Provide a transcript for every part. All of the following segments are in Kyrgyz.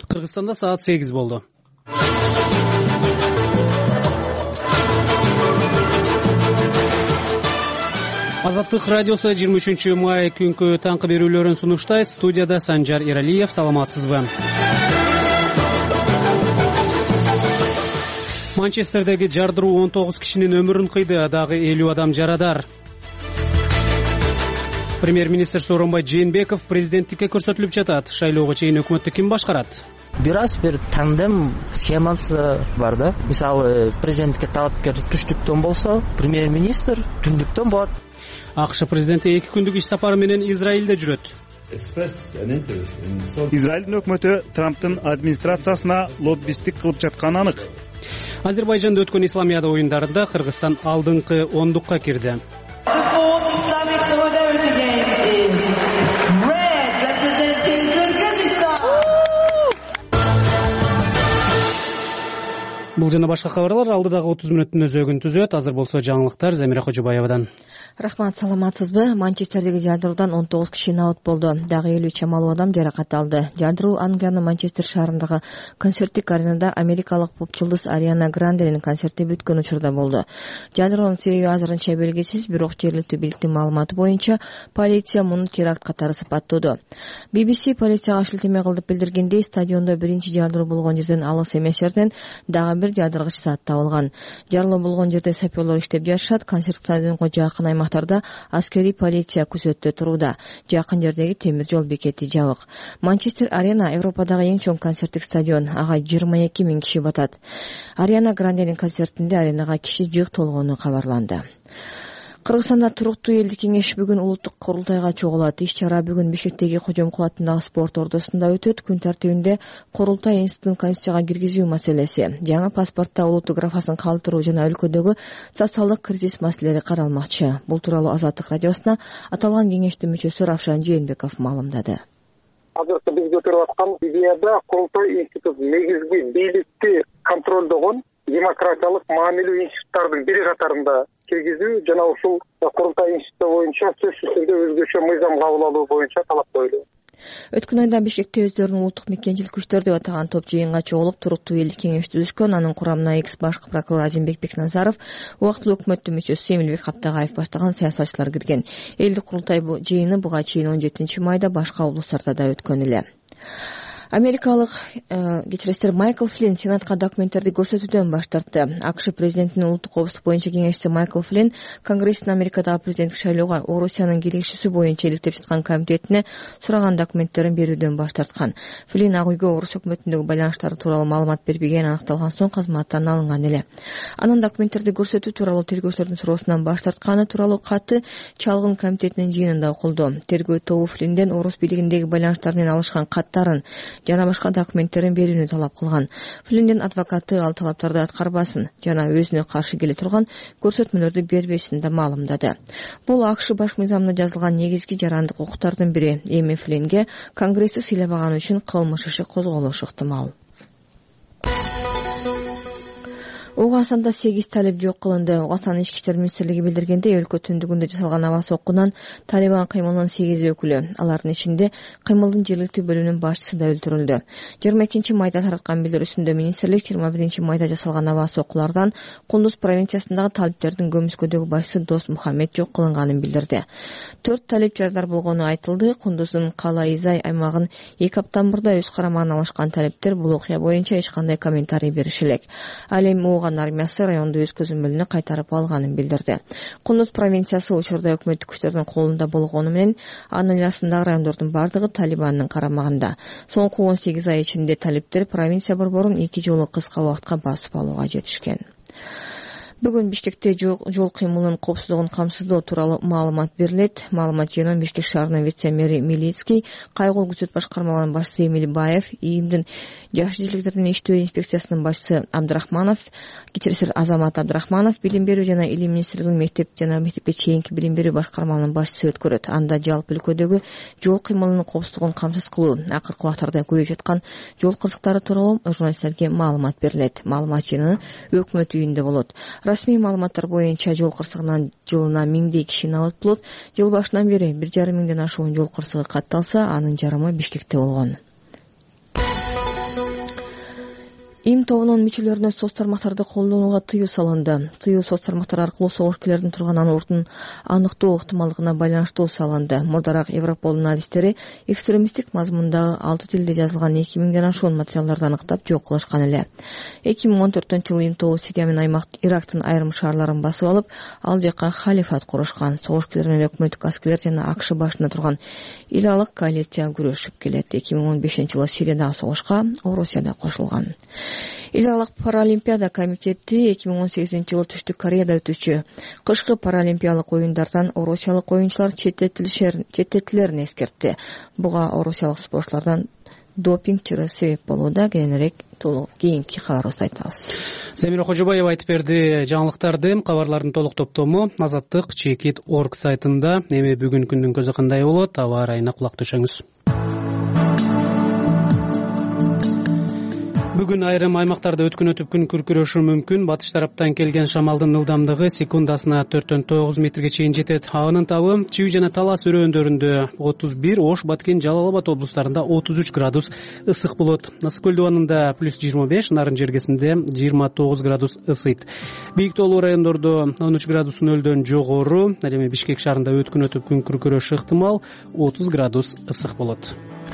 Кыргызстанда саат 8 болду. Азаттык радиосу 23 май күнкү таңкы берүүлөрүн сунуштайт. Студияда Санжар Иралиев. Саламатсызбы? Манчестердеги жардыруу 19 кишинин өмүрүн кыйды, дагы 50 адам жарадар. Премьер-министр Сооронбай Жээнбеков президенттикке көрсөтүлүп жатат. Шайлоого чейин өкмөттү ким башкарат? Бир тандем схемасы бар да. Мисалы, президентке талапкер түштүктөн болсо, премьер-министр түндүктөн болот. АКШ президенти 2 күндүк иш сапары менен Израилде жүрөт. Израилдин өкмөтү Трамптын администрациясына лоббисттик кылып жатканы анык. Азербайжанда өткөн Исламиада оюндарында Кыргызстан алдыңкы 10дукка кирди. Бул жана башка кабарлар алдыдагы 30 мүнөттүн өзөгүн түзөт. Азыр болсо жаңылыктар Замира Кожобаевадан. Рахмат, саламатсызбы? Манчестердеги жардыруудан 19 киши набыт болду. Дагы 50 чамалуу адам жаракат алды. Жардыруу Англиянын Манчестер шаарындагы концерттик аренада америкалык поп-жылдыз Ариана Гранденин концерти бүткөн учурда болду. Жардыруунун себеби азырынча белгисиз, бирок жергиликтүү бийликтин маалыматы боюнча полиция муну теракт катары сыпаттоодо. BBC полицияга шилтеме кылып билдиргендей, стадиондо биринчи жардыруу болгон жерден алыс эмес жерден дагы бир жардыргыч зат табылган. Жарылуу болгон жерде саперлор иштеп жатышат. Концерт стадионго жакын аймактарда аскерий полиция күзөттө турууда. Жакын жердеги темир жол бекети жабык. Манчестер Арена Европадагы эң чоң концерттик стадион. Ага 22 000 киши батат. Ариана Гранденин концертинде аренага киши жык толгону кабарланды. Кыргызстанда туруктуу элдик кеңеш бүгүн улуттук курултайга чогулат. Иш-чара бүгүн Бишкектеги Кожомкул атындагы спорт ордосунда өтөт. Күн тартибинде курултай институтун Конституцияга киргизүү маселеси, жаңы паспортто улуттук графасын калтыруу жана өлкөдөгү социалдык кризис маселелери каралмакчы. Бул тууралуу Азаттык радиосуна аталган кеңештин мүчөсү Равшан Жээнбеков маалымдады. Азыркы биз көтөрүп аткан идеяда курултай институт негизги бийликти контролдогон демократиялык маанилүү институттардын бири катарында киргизүү жана ушул курултай институту боюнча сөзсүз түрдө өзгөчө мыйзам кабыл алуу боюнча талап коюлду. Өткөн айда Бишкекте өздөрүнүн улуттук мекенчилик күчтөр деп атаган топ жыйынга чогулуп туруктуу элдик кеңеш түзүшкөн. Анын курамына экс баш прокурор Азимбек Бекназаров, убактылуу өкмөттүн мүчөсү Эмилбек Каптагаев баштаган саясатчылар кирген. Элдик курултай жыйыны буга чейин 17 майда башка облустарда да өткөн эле. Америкалык Майкл Флинн Сенатка документтерди көрсөтүүдөн баш тартты. АКШ президентинин улуттук коопсуздук боюнча кеңешчиси Майкл Флинн Конгресстин Америкадагы президенттик шайлоого Орусиянын киришүүсү боюнча иликтеп жаткан комитетине сураган документтерин берүүдөн баш тарткан. Флинн ак үйгө Орус өкмөтүндөгү байланыштары тууралуу маалымат бербегени аныкталган соң кызматтан алынган эле. Анын документтерди көрсөтүү тууралуу тергөөчүлөрдүн суроосунан баш тартканы тууралуу каты чалгын комитетинин жыйынында окулду. Тергөө тобу Флиннден Орус бийлигиндеги байланыштар менен алышкан каттарын жана башка документтерин берүүнү талап кылган. Флинндин адвокаты ал талаптарды аткарбасын жана өзүнө каршы келе турган көрсөтмөлөрдү бербесин да маалымдады. Бул АКШ баш мыйзамында жазылган негизги жарандык укуктардын бири. Эми Флиннге Конгрессти сыйлабаганы үчүн кылмыш иши козголушу ыктымал. Угандада 8 талип жок кылынды. Угандан ички иштер министрлиги билдиргенде, өлкө түндүгүндө жасалган аба соккунан Талибан кыймылынын 8 өкүлү, алардын ичинде кыймылдын жергиликтүү бөлүмүнүн башчысы да өлтүрүлдү. 22 майда тараткан билдирүүсүндө министрлик 21 майда жасалган аба соккулардан Кундуз провинциясындагы талиптердин көмүскөдөгү башчысы Дос Мухаммед жок кылынганын билдирди. 4 талип жарадар болгону айтылды. Кундуздун Кала-Изай аймагын 2 аптан мурда өз карамагына алышкан талиптер бул окуя боюнча эч кандай комментарий бериши элек. Ал эми армиясы районду өз көзөмөлүнө кайтарып алганын билдирди. Кундуз провинциясы учурда өкмөттүк күчтөрдүн колунда болгону менен анын айласындагы райондордун бардыгы Талибандын карамагында. Соңку 18 ай ичинде талиптер провинция борборун 2 жолу кыска убакытка басып алууга жетишкен. Бүгүн Бишкекте жол кыймылынын коопсуздугун камсыздоо тууралуу маалымат берилет. Маалымат жыйынын Бишкек шаарынын вице-мэри Милицкий, кайгуу күзөт башкармаларынын башчысы Эмиль Баев, ИИМдин жаш желектердин иштөө инспекциясынын башчысы Абдрахманов, кечиресиз Азамат Абдрахманов, билим берүү жана илим министрлигинин мектеп жана мектепке чейинки билим берүү башкармаларынын башчысы өткөрөт. Анда жалпы өлкөдөгү жол кыймылынын коопсуздугун камсыз кылуу, акыркы убактарда көбөйүп жаткан жол кырсыктары тууралуу журналисттерге маалымат берилет. Маалымат жыйыны өкмөт үйүндө болот. Расмий маалыматтар боюнча жол кырсыгынан жылына 1000 киши набыт болот. Жыл башынан бери 1,5 миңден ашуун жол кырсыгы катталса, анын жарымы Бишкекте болгон. Им тобунун мүчөлөрүнө соц тармактарды колдонууга тыюу салынды. Тыюу соц тармактар аркылуу согушкерлердин турган ордун аныктоо ыктымалдыгына байланыштуу салынды. Мурдараак Европолдун адистери экстремисттик мазмундагы 6 тилде жазылган 2000ден ашуун материалдарды аныктап жок кылышкан эле. 2014-жылы им тобу Сирия менен Ирактын айрым шаарларын басып алып, ал жака халифат курушкан. Согушкерлер менен өкмөттүк аскерлер жана АКШ башында турган эл аралык коалиция күрөшүп келет. 2015-жылы Сириядагы согушка Орусия да кошулган. Эл аралык паралимпиада комитети 2018-жылы Түштүк Кореяда өтүүчү кышкы паралимпиялык оюндардан орусиялык оюнчулар четтетилерин эскертти. Буга орусиялык спортчулардан допинг чыры себеп болууда. Кийинирээк кийинки кабарыбызда айтабыз. Замира Кожобаева айтып берди жаңылыктарды. Кабарлардын толук топтому Азаттык Чекит.org сайтында. Эми бүгүн күндүн көзү кандай болот? Аба ырайына кулак түшөңүз. Бүгүн айрым аймактарда өткүнөтүп күн күркүрөшү мүмкүн. Батыш тараптан келген шамалдын ылдамдыгы секундасына 4-9 метрге чейин жетет. Абанын табы Чүй жана Талас өрөөндөрүндө 31, Ош, Баткен, Жалал Абад облустарында 33 градус ысык болот. Ысык көл дубанында +25, Нарын жергесинде 29 градус ысыйт. Бийик тоолуу райондордо 13 градус нөлдөн жогору, ал эми Бишкек шаарында өткүнөтүп күн күркүрөшү ыктымал, 30 градус ысык болот.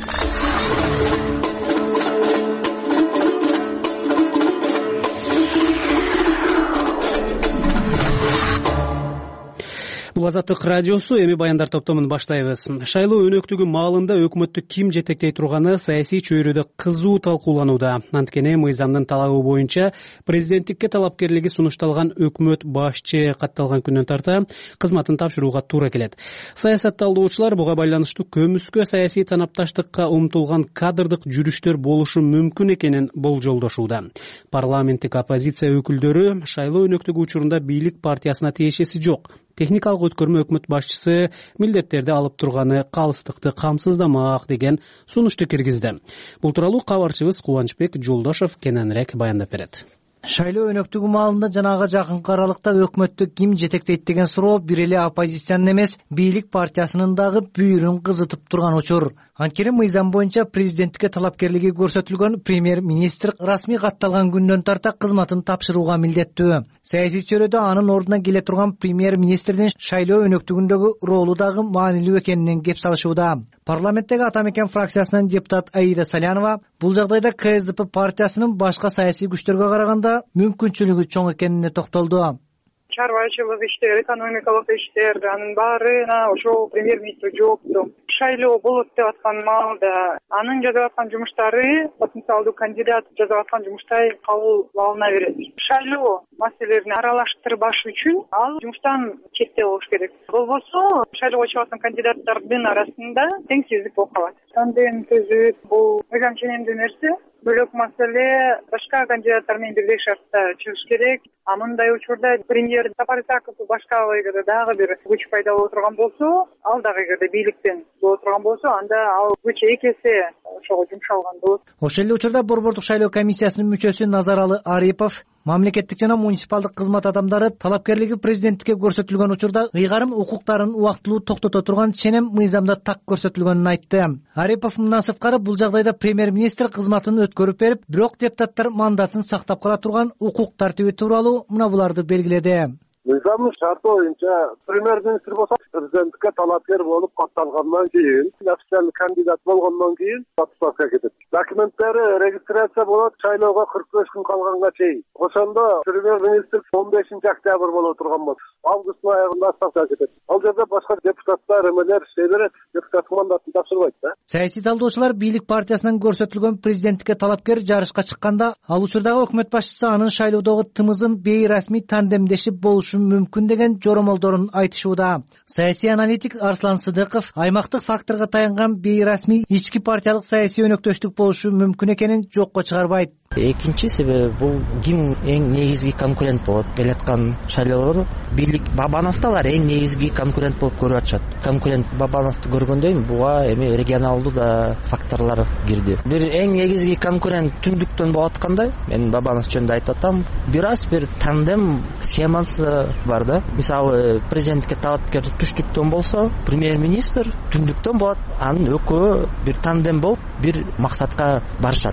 Бул Азаттык радиосу, эми баяндар топтомун баштайбыз. Шайлоо өнөктүгү маалында өкмөттү ким жетектей турганы саясий чөйрөдө кызуу талкууланууда. Анткени мыйзамдын талабы боюнча президенттикке талапкерлиги сунушталган өкмөт башчы катталган күндөн тарта кызматын тапшырууга туура келет. Саясатталуучулар буга байланыштуу көмүскө саясий танапташтыкка умтулган кадрдык жүрүштөр болушу мүмкүн экенин болжолдошууда. Парламенттик оппозиция өкүлдөрү шайлоо өнөктүгү учурунда бийлик партиясына тиешеси жок. Техникалык өткөрмө өкмөт башчысы милдеттерди алып турганы калыстыкты камсыздамак деген сунушту киргизди. Бул тууралуу кабарчыбыз Кубанычбек Жолдошов кененирээк баяндап берет. Шайлоо өнөктүгү маалында жанага жакынкы аралыкта өкмөттү ким жетектейт деген суроо бир эле оппозициянын эмес, бийлик партиясынын дагы бүйүрүн кызытып турган учур. Анткени мыйзам боюнча президенттикке талапкерлиги көрсөтүлгөн премьер-министр расмий катталган күндөн тарта кызматын тапшырууга милдеттүү. Саясий чөйрөдө анын ордуна келе турган премьер-министрдин шайлоо өнөктүгүндөгү ролу дагы маанилүү экенинен кеп салышууда. Парламенттеги Ата Мекен фракциясынын депутат Аида Салянова бул жагдайда КСДП партиясынын башка саясий күчтөргө караганда мүмкүнчүлүгү чоң экенине токтолду. Чарбачылык иштер, экономикалык иштер, анын баарына ошол премьер-министр жоопту. Шайлоо болот деп аткан маалда анын жасап аткан жумуштары потенциалдуу кандидат жасап аткан жумуштай кабыл алына берет. Шайлоо маселелерин аралаштырбаш үчүн ал жумуштан четте болуш керек. Болбосо шайлоого чыгып аткан кандидаттардын арасында теңсиздик болуп калат. Тандем түзүп бул мыйзам ченемдүү нерсе. Бөлөк маселе башка кандидаттар менен бирдей шартта чыгыш керек. А мындай учурда премьер Сапар Исаков башка эгерде дагы бир күч пайда боло турган болсо, ал дагы эгерде бийликтен боло турган болсо, анда ал күч эки эсе ошого жумшалган болот. Ошол эле учурда Борбордук шайлоо комиссиясынын мүчөсү Назаралы Арипов мамлекеттик жана муниципалдык кызмат адамдары талапкерлиги президенттикке көрсөтүлгөн учурда ыйгарым укуктарын убактылуу токтото турган ченем мыйзамда так көрсөтүлгөнүн айтты. Арипов мындан сырткары бул жагдайда премьер-министр кызматын өткөрүп берип, бирок депутаттар мандатын сактап кала турган укук тартиби тууралуу мына буларды белгиледи. Мыйзамдын шарты боюнча премьер-министр болсо президенттикке талапкер болуп катталгандан кийин, официалдуу кандидат болгондон кийин отставкага кетет. Документтери регистрация болот шайлоого 45 күн калганга чейин. Ошондо премьер-министр 15 октябрь боло турган болот. Августтун аягында отставкага кетет. Ал жерде башка депутаттар, эмелер ишей берет, депутаттык мандатын тапшырбайт да. Саясий талдоочулар бийлик партиясынан көрсөтүлгөн президенттикке талапкер жарышка чыкканда, ал учурдагы өкмөт башчысы анын шайлоодогу тымызын бейрасмий тандемдешип болушу мүмкүн деген жоромолдорун айтышууда. Саясий аналитик Арслан Сыдыков аймактык факторго таянган бейрасмий ички партиялык саясий өнөктөштүк болушу мүмкүн экенин жокко чыгарбайт. Экинчи себеби бул ким эң негизги конкурент болот келаткан шайлоодо. Бийлик Бабановду алар эң негизги конкурент болуп көрүп атышат. Конкурент Бабановду көргөндөн буга эми регионалдуу да факторлор кирди. Бир эң негизги конкурент түндүктөн болуп атканда, мен Бабанов жөнүндө айтып атам, бир тандем схемасы бар да. Мисалы, президенттикке талапкер түштүктөн болсо, премьер-министр түндүктөн болот. Анын экөө бир тандем болуп, бир максатка барышат да.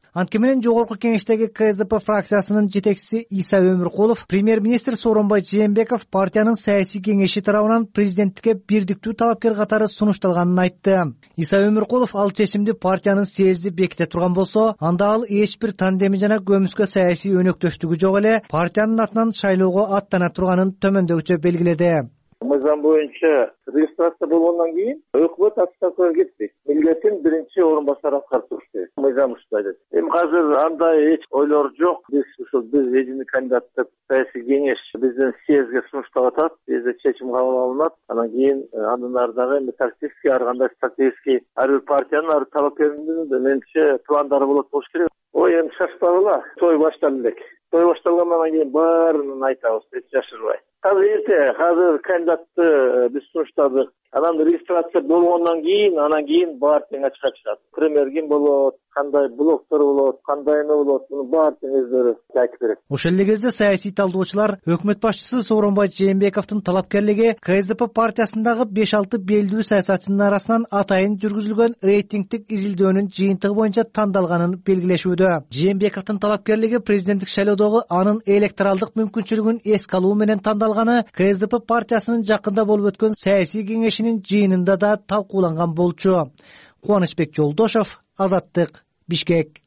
Анткени менен жогорку кеңештеги КСДП фракциясынын жетекчиси Иса Өмүркулов премьер-министр Сооронбай Жээнбеков партиянын саясий кеңеши тарабынан президенттикке бирдиктүү талапкер катары сунушталганын айтты. Иса Өмүркулов ал чечимди партиянын съезди беките турган болсо, анда ал эч бир тандеми жана көмүскө саясий өнөктөштүгү жок эле партиянын атынан шайлоого аттана турганын төмөндөкчө белгиледи. Мыйзам боюнча регистрация болгондон кийин өкмөт отставкага кетпейт. Милдетин биринчи орун басары аткарып туруш керек. Мыйзам ушундай дейт. Эми азыр андай эч ойлор жок. Биз эжиндик кандидаттык саясий кеңеш бизден съездге сунуштап атат. Бизде чечим кабыл алынат. Анан кийин андан ары дагы эми тактический ар кандай стратегический ар бир партиянын ар талапкеринин менимче пландары болуш керек. Ой, эми шашпагыла. Той башталды элек. Той башталгандан кийин баарын айтабыз, эч жашырбай. Азыр кандидатты биз сунуштадык. Анан регистрация болгондон кийин, анан кийин баары тең ачыкка чыгат. Премьер ким болот, кандай блоктор болот, кандай эме болот, муну баары тең өздөрү айтып берет. Ошол эле кезде саясий талдоочулар өкмөт башчысы Сооронбай Жээнбековдун талапкерлиги КСДП партиясындагы 5-6 белдүү саясатчынын арасынан атайын жүргүзүлгөн рейтингдик изилдөөнүн жыйынтыгы боюнча тандалганын белгилешүүдө. Жээнбековдун талапкерлиги президенттик шайлоодогу анын электоралдык мүмкүнчүлүгүн эске алуу менен тандалганы КСДП партиясынын жакында болуп өткөн саясий кеңешинин жыйынында да талкууланган болчу. Кубанычбек Жолдошов, Азаттык, Бишкек.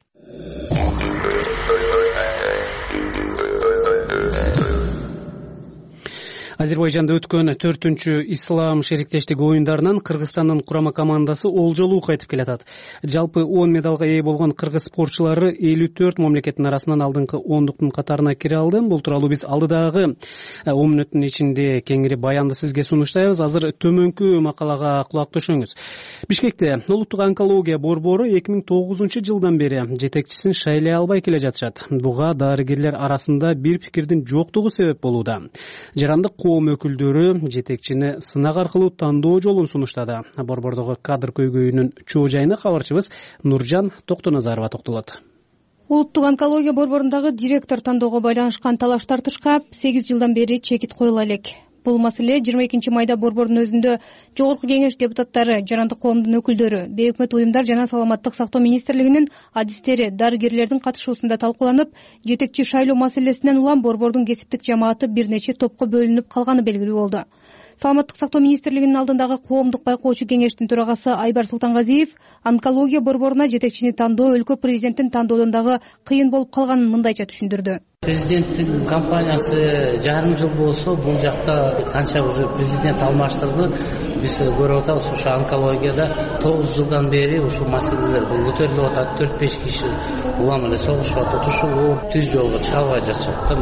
Азербайжанда өткөн 4-түнчү ислам шериктештиги оюндарынан Кыргызстандын курама командасы олжолуу кайтып келатат. Жалпы 10 медалга ээ болгон кыргыз спортчулары 54 мамлекеттин арасынан алдыңкы 10-дуктун катарына кире алды. Бул тууралуу биз алдыдагы 10 мүнөттүн ичинде кеңири баянды сизге сунуштайбыз. Азыр төмөнкү макалага кулак түшүңүз. Бишкекте улуттук онкология борбору 2009-жылдан бери жетекчисин шайлай албай келе жатышат. Буга дарыгерлер арасында бир пикирдин жоктугу себеп болууда. Жарандык өкүлдөрү жетекчини сынак аркылуу тандоо жолун сунуштады. Борбордогу кадр көйгөйүнүн чоо жайына кабарчыбыз Нуржан Токтоназарова токтолот. Улуттук онкология борборундагы директор тандоого байланышкан талаш-тартышка 8 жылдан бери чекит коюла элек. Бул маселе 22-майда борбордун өзүндө жогорку кеңеш депутаттары, жарандык коомдун өкүлдөрү, бейөкмөт уюмдар жана саламаттык сактоо министрлигинин адистери, дарыгерлердин катышуусунда талкууланып, жетекчи шайлоо маселесинен улам борбордун кесиптик жамааты бир нече топко бөлүнүп калганы белгилүү болду. Саламаттык сактоо министрлигинин алдындагы коомдук байкоочу кеңештин төрагасы Айбар Султангазиев онкология борборуна жетекчини тандоо өлкө президентин тандоодон дагы кыйын болуп калганын мындайча түшүндүрдү. Президенттин кампаниясы жарым жыл болсо, бул жакта канча уже президент алмаштырды. Биз көрүп атабыз, ушу онкологияда 9 жылдан бери ушу маселелер көтөрүлүп атат. 4-5 киши улам эле согушуп атат. Ушу оор түз жолго чыга албай жатышат.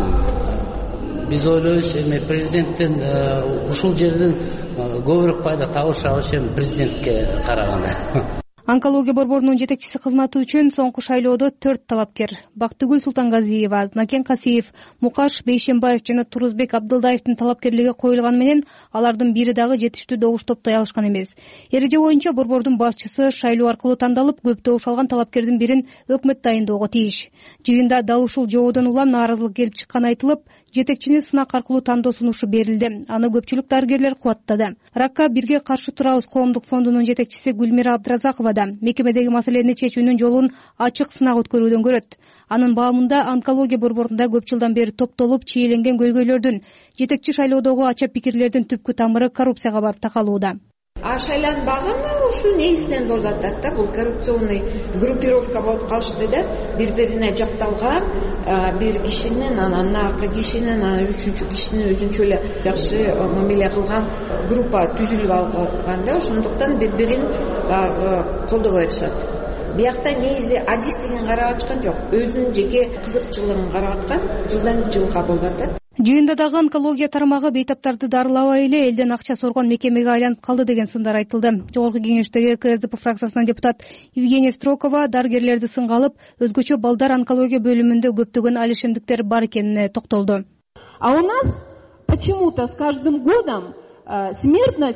Биз ойлойбуз, эми президенттен ушул жерден көбүрөөк пайда табышабыз президентке караганда. Онкология борборунун жетекчиси кызматы үчүн соңку шайлоодо 4 талапкер Бактыгүл Султангазиева, Накен Касиев, Мукаш Бейшембаев жана Турузбек Абдылдаевдин талапкерлиги коюлганы менен алардын бири дагы жетиштүү добуш топтой алышкан эмес. Эреже боюнча борбордун башчысы шайлоо аркылуу тандалып, көп добуш алган талапкердин бирин өкмөт дайындоого тийиш. Жыйында дал ушул жоодон улам нааразылык келип чыкканы айтылып, жетекчини сынак аркылуу тандоо сунушу берилди. Аны көпчүлүк дарыгерлер кубаттады. Ракка бирге каршы турабыз коомдук фондунун жетекчиси Гүлмира Абдыразакова мекемедеги маселени чечүүнүн жолун ачык сынак өткөрүүдөн көрөт. Анын баамында онкология борборунда көп жылдан бери топтолуп чийиленген көйгөйлөрдүн, жетекчи шайлоодогу ача пикирлердин түпкү тамыры коррупцияга барып такалууда. Шайланбаганы ушу негизинен болуп атат да, бул коррупционный группировка болуп калышты да, бири-бирине жакталган бир кишинин, анан наркы кишинин, анан үчүнчү кишинин өзүнчө эле жакшы мамиле кылган группа түзүлүп алган да, ошондуктан бири-бирин колдобой атышат. Биякта негизи адис деген карап ачкан жок, өзүнүн жеке кызыкчылыгын карап аткан, жылдан жылга болуп атат. Жыйында дагы онкология тармагы бейтаптарды дарылабай эле элден акча соргон мекемеге айланып калды деген сындар айтылды. Жогорку кеңештеги КСДП фракциясынан депутат Евгения Строкова дарыгерлерди сынга алып, өзгөчө балдар онкология бөлүмүндө көптөгөн алишемдиктер бар экенине токтолду. А у нас почему-то с каждым годом смертность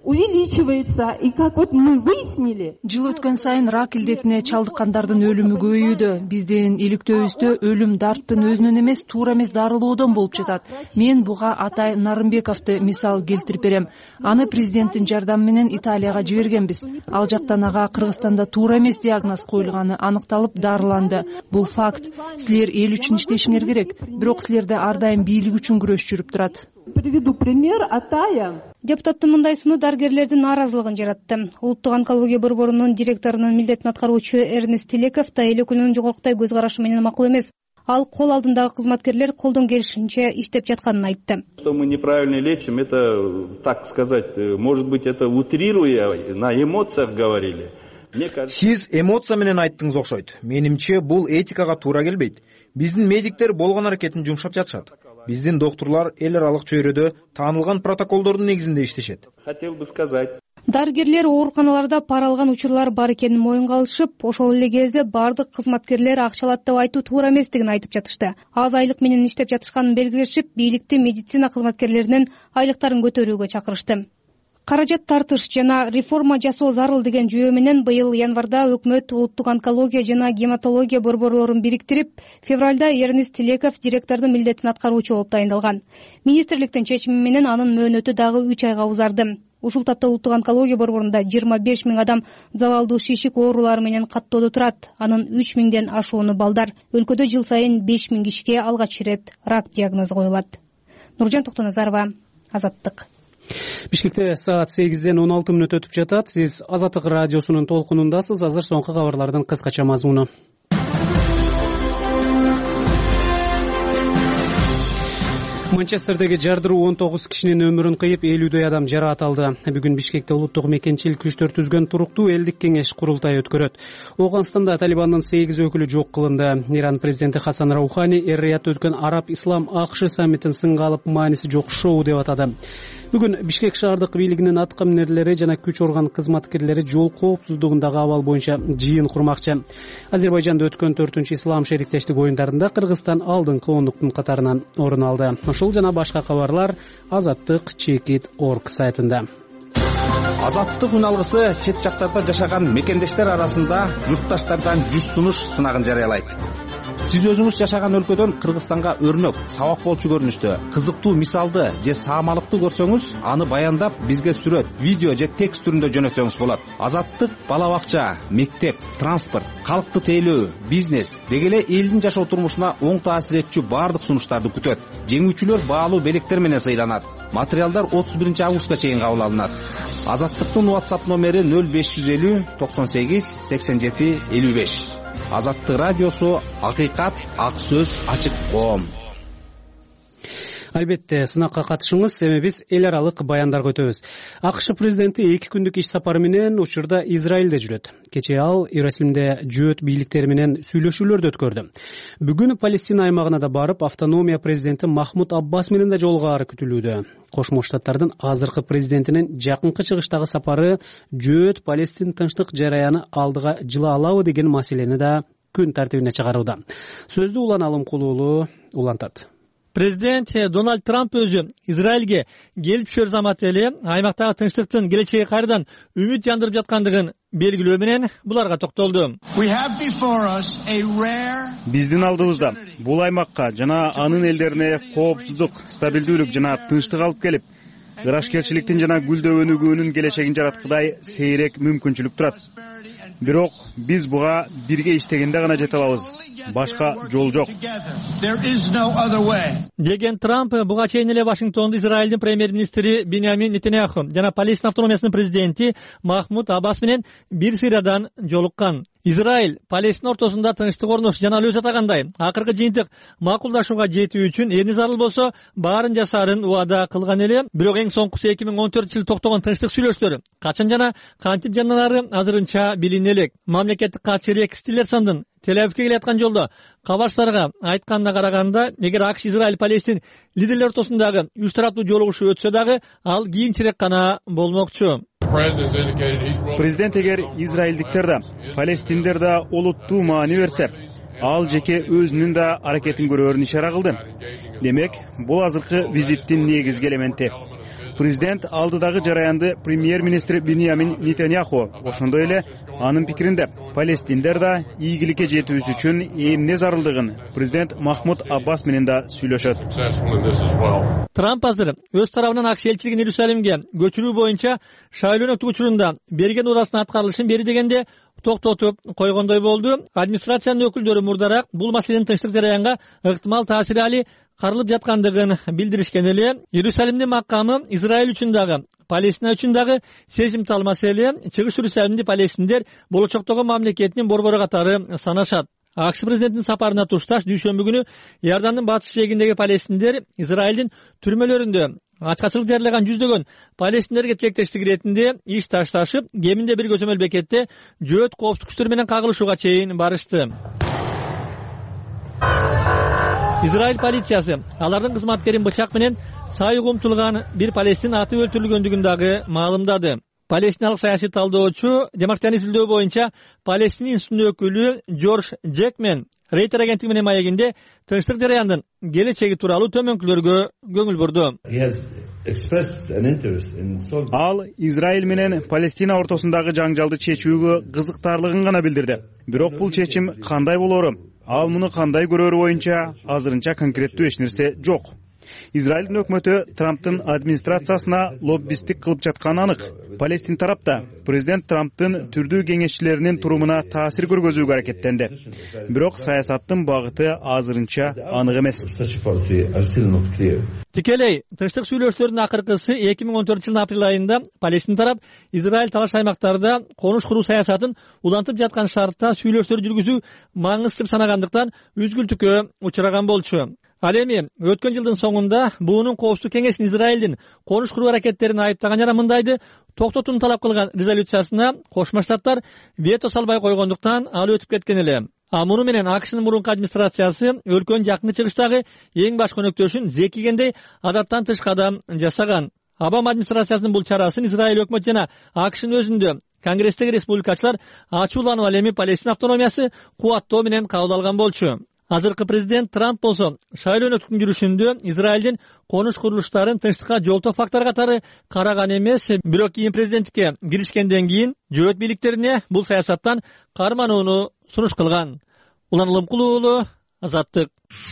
увеличивается. И как вот мы выяснили... Жыл өткөн сайын рак илдетине чалдыккандардын өлүмү көбөйүүдө. Биздин иликтөөбүздө өлүм дарттын өзүнөн эмес, туура эмес дарылоодон болуп жатат. Мен буга Атай Нарымбековду мисал келтирип берем. Аны президенттин жардамы менен Италияга жибергенбиз. Ал жактан ага Кыргызстанда туура эмес диагноз коюлганы аныкталып дарыланды. Бул факт. Силер эл үчүн иштешиңер керек. Бирок силерде ар дайым бийлик үчүн күрөш жүрүп турат. Приведу пример Атая. Депутаттын мындай сыны дарыгерлердин нааразылыгын жаратты. Улуттук онкология борборунун директорунун милдетин аткаруучу Эрнест Телеков да эл өкүлүнүн жогоркутай көз карашы менен макул эмес. Ал кол алдындагы кызматкерлер колдон келишинче иштеп жатканын айтты. Что мы неправильно лечим, это, так сказать, может быть, это утрируя, на эмоциях говорили. Сиз эмоция менен айттыңыз окшойт. Менимче бул этикага туура келбейт. Биздин медиктер болгон аракетин жумшап жатышат. Биздин доктурлар эл аралык чөйрөдө таанылган протоколдордун негизинде иштешет. Хотел бы сказать. Дарыгерлер ооруканаларда пара алган учурлар бар экенин моюнга алышып, ошол эле кезде бардык кызматкерлер акчалат деп айтуу туура эместигин айтып жатышты. Аз айлык менен иштеп жатышканын белгилешип, бийликти медицина кызматкерлеринин айлыктарын көтөрүүгө чакырышты. Каражат тартыш жана реформа жасоо зарыл деген жүйө менен быйыл январда өкмөт улуттук онкология жана гематология борборлорун бириктирип, февралда Эрнест Телеков директордун милдетин аткаруучу болуп тайындалган. Министрликтин чечими менен анын мөөнөтү дагы 3 айга узарды. Ушул тапта улуттук онкология борборунда 25 000 адам залалдуу шишик оорулары менен каттоодо турат. Анын 3 000ден ашууну балдар. Өлкөдө жыл сайын 5 000 кишиге алгач ирет рак диагнозу коюлат. Нуржан Токтоназарова, Азаттык. Бишкекте саат 8ден 16 мүнөт өтүп жатат. Сиз Азаттык радиосунун толкунундасыз. Азыр соңку кабарлардын кыскача мазмуну. Манчестердеги жардыруу 19 кишинин өмүрүн кыйып, 50дөй адам жараат алды. Бүгүн Бишкекте улуттук мекенчил күчтөр түзгөн туруктуу элдик кеңеш курултайы өткөрөт. Оогунстанда Талибандын 8 өкүлү жок кылынды. Иран президенти Хасан Раухани Эр-Риядда өткөн Араб-Ислам АКШ саммитин сынга алып, мааниси жок шоу деп атады. Бүгүн Бишкек шаардык бийлигинин аткаминерлери жана күч орган кызматкерлери жол коопсуздугундагы абал боюнча жыйын курмакчы. Азербайжанда өткөн 4-үнчү ислам шериктештик оюндарында Кыргызстан алдыңкы ондуктун катарынан орун алды. Ушул жана башка кабарлар Азаттык Чекит.org сайтында. Азаттык үн алгысы чет жактарда жашаган мекендештер арасында журтташтардан 100 сунуш сынагын жарыялайт. Сиз өзүңүз жашаган өлкөдөн Кыргызстанга өрнөк, сабак болчу көрүнүштө, кызыктуу мисалды же саамалыкты көрсөңүз, аны баяндап бизге сүрөт, видео же текст түрүндө жөнөтсөңүз болот. Азаттык бала бакча, мектеп, транспорт, калкты тейлөө, бизнес деги эле элдин жашоо турмушуна оң таасир этчү баардык сунуштарды күтөт. Жеңүүчүлөр баалуу белектер менен сыйланат. Материалдар 31 августка чейин кабыл алынат. Азаттыктын WhatsApp номери 0550 98 87 55. Азаттык радиосу, акыйкат, ак сөз, ачык коом. Албетте, сынакка катышыңыз, эми биз эл аралык баяндарга өтөбүз. АКШ президенти 2 күндүк иш сапары менен учурда Израилде жүрөт. Кечээ ал Иерусалимде жөөт бийликтери менен сүйлөшүүлөрдү өткөрдү. Бүгүн Палестина аймагына да барып, автономия президенти Махмуд Аббас менен да жолугаары күтүлүүдө. Кошмо Штаттардын азыркы президентинин жакынкы чыгыштагы сапары жөөт Палестин тынчтык жараяны алдыга жыла алабы деген маселени да күн тартибине чыгарууда. Сөздү Улан Алымкулуулу улантат. Президент Дональд Трамп өзү Израилге келип түшөр замат эле аймактагы тынчтыктын келечеги кайрадан үмүт жандырып жаткандыгын белгилөө менен буларга токтолду. Биздин алдыбызда бул аймакка жана анын элдерине коопсуздук, стабилдүүлүк жана тынчтык алып келип, ырашкерчиликтин жана гүлдөө өнүгүүнүн келечегин жараткыдай сейрек мүмкүнчүлүк турат. Бирок биз буга бирге иштегенде гана жете алабыз. Башка жол жок. Деген Трамп буга чейин эле Вашингтондо Израилдин премьер-министри Биньямин Нетаньяху жана Палестина автономиясынын президенти Махмуд Аббас менен бир сыйрадан жолуккан. Израиль Палестина ортосунда тынчтык орнош жана өз атагандай акыркы жыйынтык макулдашууга жетүү үчүн эмне зарыл болсо баарын жасаарын убада кылган эле. Бирок эң соңкусу 2014-жылы токтогон тынчтык сүйлөшүүлөр качан жана кантип жанданары азырынча билине элек. Мамлекеттик катчы Рекс Тиллерсондун Тель-Авивге келаткан жолдо кабарчыларга айтканына караганда, эгер АКШ Израиль Палестин лидерлер ортосундагы 3 тараптуу жолугушуу өтсө дагы ал кийинчерээк гана болмокчу. Президент эгер израилдиктер да, палестиндер да олуттуу маани берсе, ал жеке өзүнүн да аракетин көрөөрүн ишара кылды. Демек, бул азыркы визиттин негизги элементи. Президент алдыдагы жараянды премьер-министр Биньямин Нетаньяху. Ошондой эле анын пикиринде палестиндер да ийгиликке жетүүсү үчүн эмне зарылдыгын президент Махмуд Аббас менен да сүйлөшөт. Трамп азыр өз тарабынан АКШ элчилигин Иерусалимге көчүрүү боюнча шайлоонун учурунда берген уурасынын аткарылышын бери дегенде токтотуп койгондой болду. Администрациянын өкүлдөрү мурдараак бул маселенин тынчтык жараянга ыктымал таасири али карылып жаткандыгын билдиришкен эле. Иерусалимдин макамы Израиль үчүн дагы, Палестина үчүн дагы сезимтал маселе. Чыгыш Иерусалимди палестиндер болочоктогу мамлекетинин борбору катары санашат. АКШ президентинин сапарына тушташ дүйшөмбү күнү Иордандын батыш жээгиндеги палестиндер Израилдин түрмөлөрүндө ачкачылык жарыяган жүздөгөн палестиндерге тилектештик иретинде иш ташташып, кеминде бир көзөмөл бекетте жөөт коопсуздук күчтөрү менен кагылышууга чейин барышты. Израиль полициясы алардын кызматкерин бычак менен сайык умтулган бир палестин аты өлтүрүлгөндүгүн дагы маалымдады. Палестиналык саясий талдоочу Демократиянын изилдөө боюнча Палестина институтунун өкүлү Джордж Джекмен Рейтер агенттиги менен маегинде тынчтык жараяндын келечеги тууралуу төмөнкүлөргө көңүл бурду. Ал Израиль менен Палестина ортосундагы жаңжалды чечүүгө кызыктарлыгын гана билдирди. Бирок бул чечим кандай болору, ал муну кандай көрөрү боюнча азырынча конкреттүү эч нерсе жок. Израилдин өкмөтү Трамптын администрациясына лоббисттик кылып жатканы анык. Палестин тарапта президент Трамптын түрдүү кеңешчилеринин турумуна таасир көргөзүүгө аракеттенди. Бирок саясаттын багыты азырынча анык эмес. Тикелей тынчтык сүйлөшүүлөрдүн акыркысы 2014 жылдын апрель айында Палестин тарап Израиль талаш аймактарда конуш куруу саясатын улантып жаткан шартта сүйлөшүүлөр жүргүзүү маңызды деп санагандыктан үзгүлтүккө учураган болчу. Ал эми өткөн жылдын соңунда буунун коопсуздук кеңешинин Израилдин конуш куруу аракеттерин айыптаган жана мындайды токтотууну талап кылган резолюциясына Кошмо Штаттар вето салбай койгондуктан ал өтүп кеткен эле. Муну менен АКШнын мурунку администрациясы өлкөнүн жакынкы чыгыштагы эң баш көнөктөшүн зекигендей адаттан тыш кадам жасаган. Обама администрациясынын бул чарасын Израиль өкмөтү жана АКШнын өзүндө Конгресстеги республикачылар ачууланып, ал эми Палестина автономиясы кубаттоо менен кабыл алган болчу. Азыркы президент Трамп болсо шайлоо өткөн жүрүшүндө Израилдин конуш курулуштарын тынчтыкка жолтоо фактор катары караган эмес, бирок кийин президенттикке киришкенден кийин жөөт бийликтерине бул саясаттан карманууну сунуш кылган. Улан Улумкулуу уулу, Азаттык.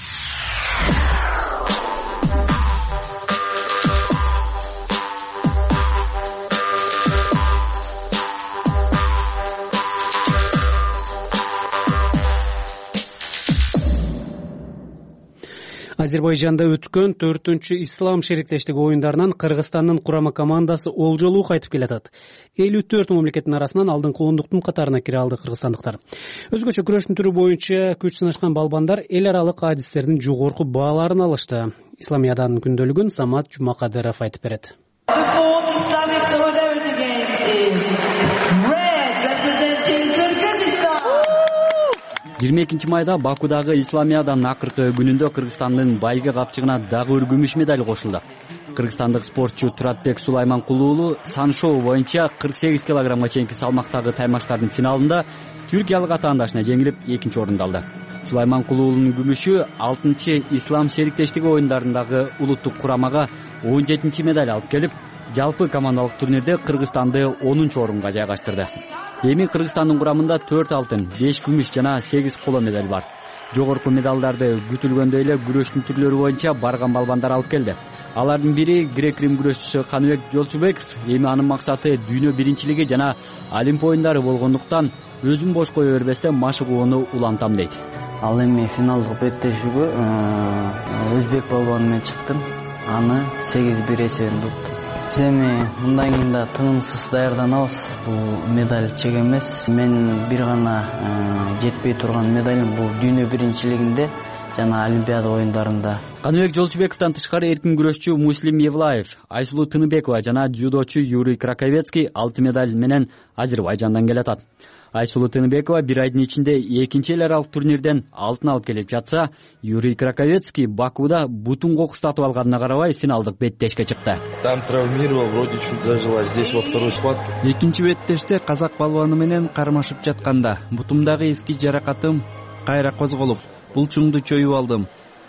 Азербайжанда өткөн 4-чү ислам шериктештиги оюндарынан Кыргызстандын курама командасы олжолуу кайтып келатат. 54 мамлекеттин арасынан алдыңкы 10-дуктун катарына кире алды кыргызстандыктар. Өзгөчө күрөштүн түрү боюнча күч сынашкан балбандар эл аралык адистердин жогорку бааларын алышты. Исламияданын күндөлүгүн Самат Жумакадыров айтып берет. 22 майда Бакудагы Исламияданын акыркы күнүндө Кыргызстандын байге капчыгына дагы бир күмүш медаль кошулду. Кыргызстандык спортчу Туратбек Сулайманкулуу сан-шоу боюнча 48 килограммга чейинки салмактагы таймаштардын финалында түркиялык атаандашына жеңилип 2-орунду алды. Сулайманкулуунун күмүшү 6-чы ислам шериктештиги оюндарындагы улуттук курамага 17-чи медаль алып келип, жалпы командалык турнирде Кыргызстанды 10-орунга жайгаштырды. Эми Кыргызстандын курамында 4 алтын, 5 күмүш жана 8 коло медаль бар. Жогорку медалдарды күтүлгөндөй эле күрөштүн түрлөрү боюнча барган балбандар алып келди. Алардын бири грек-рим күрөшчүсү Каныбек Жолчубеков. Эми анын максаты дүйнө биринчилиги жана Олимп оюндары болгондуктан өзүн бош кое бербестен машыгууну улантам дейт. Ал эми финалдык беттешүүгө өзбек балбаны менен чыктым. Аны 8-1 эсебинде уттум. Биз эми мындан кийин да тынымсыз даярданабыз. Бул медаль чек эмес. Мен бир гана жетпей турган медалим бул дүйнө биринчилигинде жана Олимпиада оюндарында. Каныбек Жолчубековдон тышкары эркин күрөшчү Муслим Евлаев, Айсулуу Тыныбекова жана дзюдочу Юрий Краковецкий алтын медаль менен Азербайжандан келатат. Айсулуу Тыныбекова бир айдын ичинде 2-чи эл аралык турнирден алтын алып келип жатса, Юрий Краковецкий Бакуда бутун кокустатып алганына карабай финалдык беттешке чыкты. Там травмировал, вроде чуть зажила, здесь во второй схватке. Экинчи беттеште казак балбаны менен кармашып жатканда бутумдагы эски жаракатым кайра козголуп, булчуңду чоюп алдым.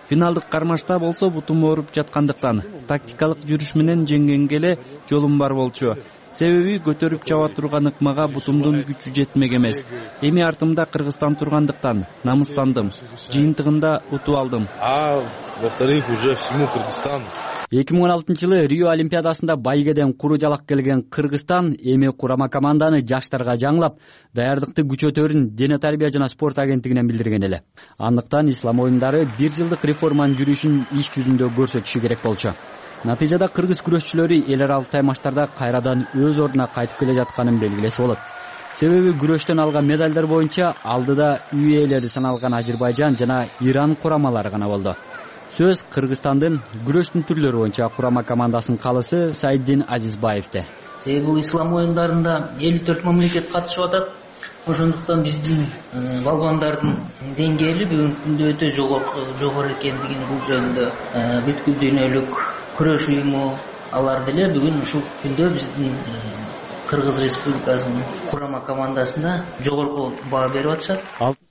финалдык кармашта болсо бутум ооруп жаткандыктан тактикалык жүрүш менен жеңгенге эле жолум бар болчу. Себеби көтөрүп чаба турган ыкмага бутумдун күчү жетмек эмес. Эми артымда Кыргызстан тургандыктан намыстандым. Жыйынтыгында утуп алдым. Во-вторых, уже всему Кыргызстану. 2016-жылы Рио Олимпиадасында байгеден куру жалак келген Кыргызстан эми курама команданы жаштарга жаңылап, даярдыкты күчөтөрүн Дене тарбия жана спорт агенттигинен билдирген эле. Андыктан ислам оюндары 1 жылдык реформанын жүрүшүн иш жүзүндө көрсөтүшү керек болчу. Натыйжада кыргыз күрөшчүлөрү эл аралык таймаштарда кайрадан өз ордуна кайтып келе жатканын белгилесе болот. Себеби күрөштөн алган медалдар боюнча алдыда үй ээлери саналган Азербайжан жана Иран курамалары гана болду. Сөз Кыргызстандын күрөштүн түрлөрү боюнча курама командасынын калысы Сайдин Азизбаевде. Себеби бул ислам оюндарында 54 мамлекет катышып атат. Ошондуктан биздин балбандардын деңгээли бүгүнкү күндө өтө жогору экендигин бул жөнүндө бүткүл дүйнөлүк күрөш уюму алар деле бүгүн ушул күндө биздин Кыргыз Республикасынын курама командасына жогорку баа берип атышат.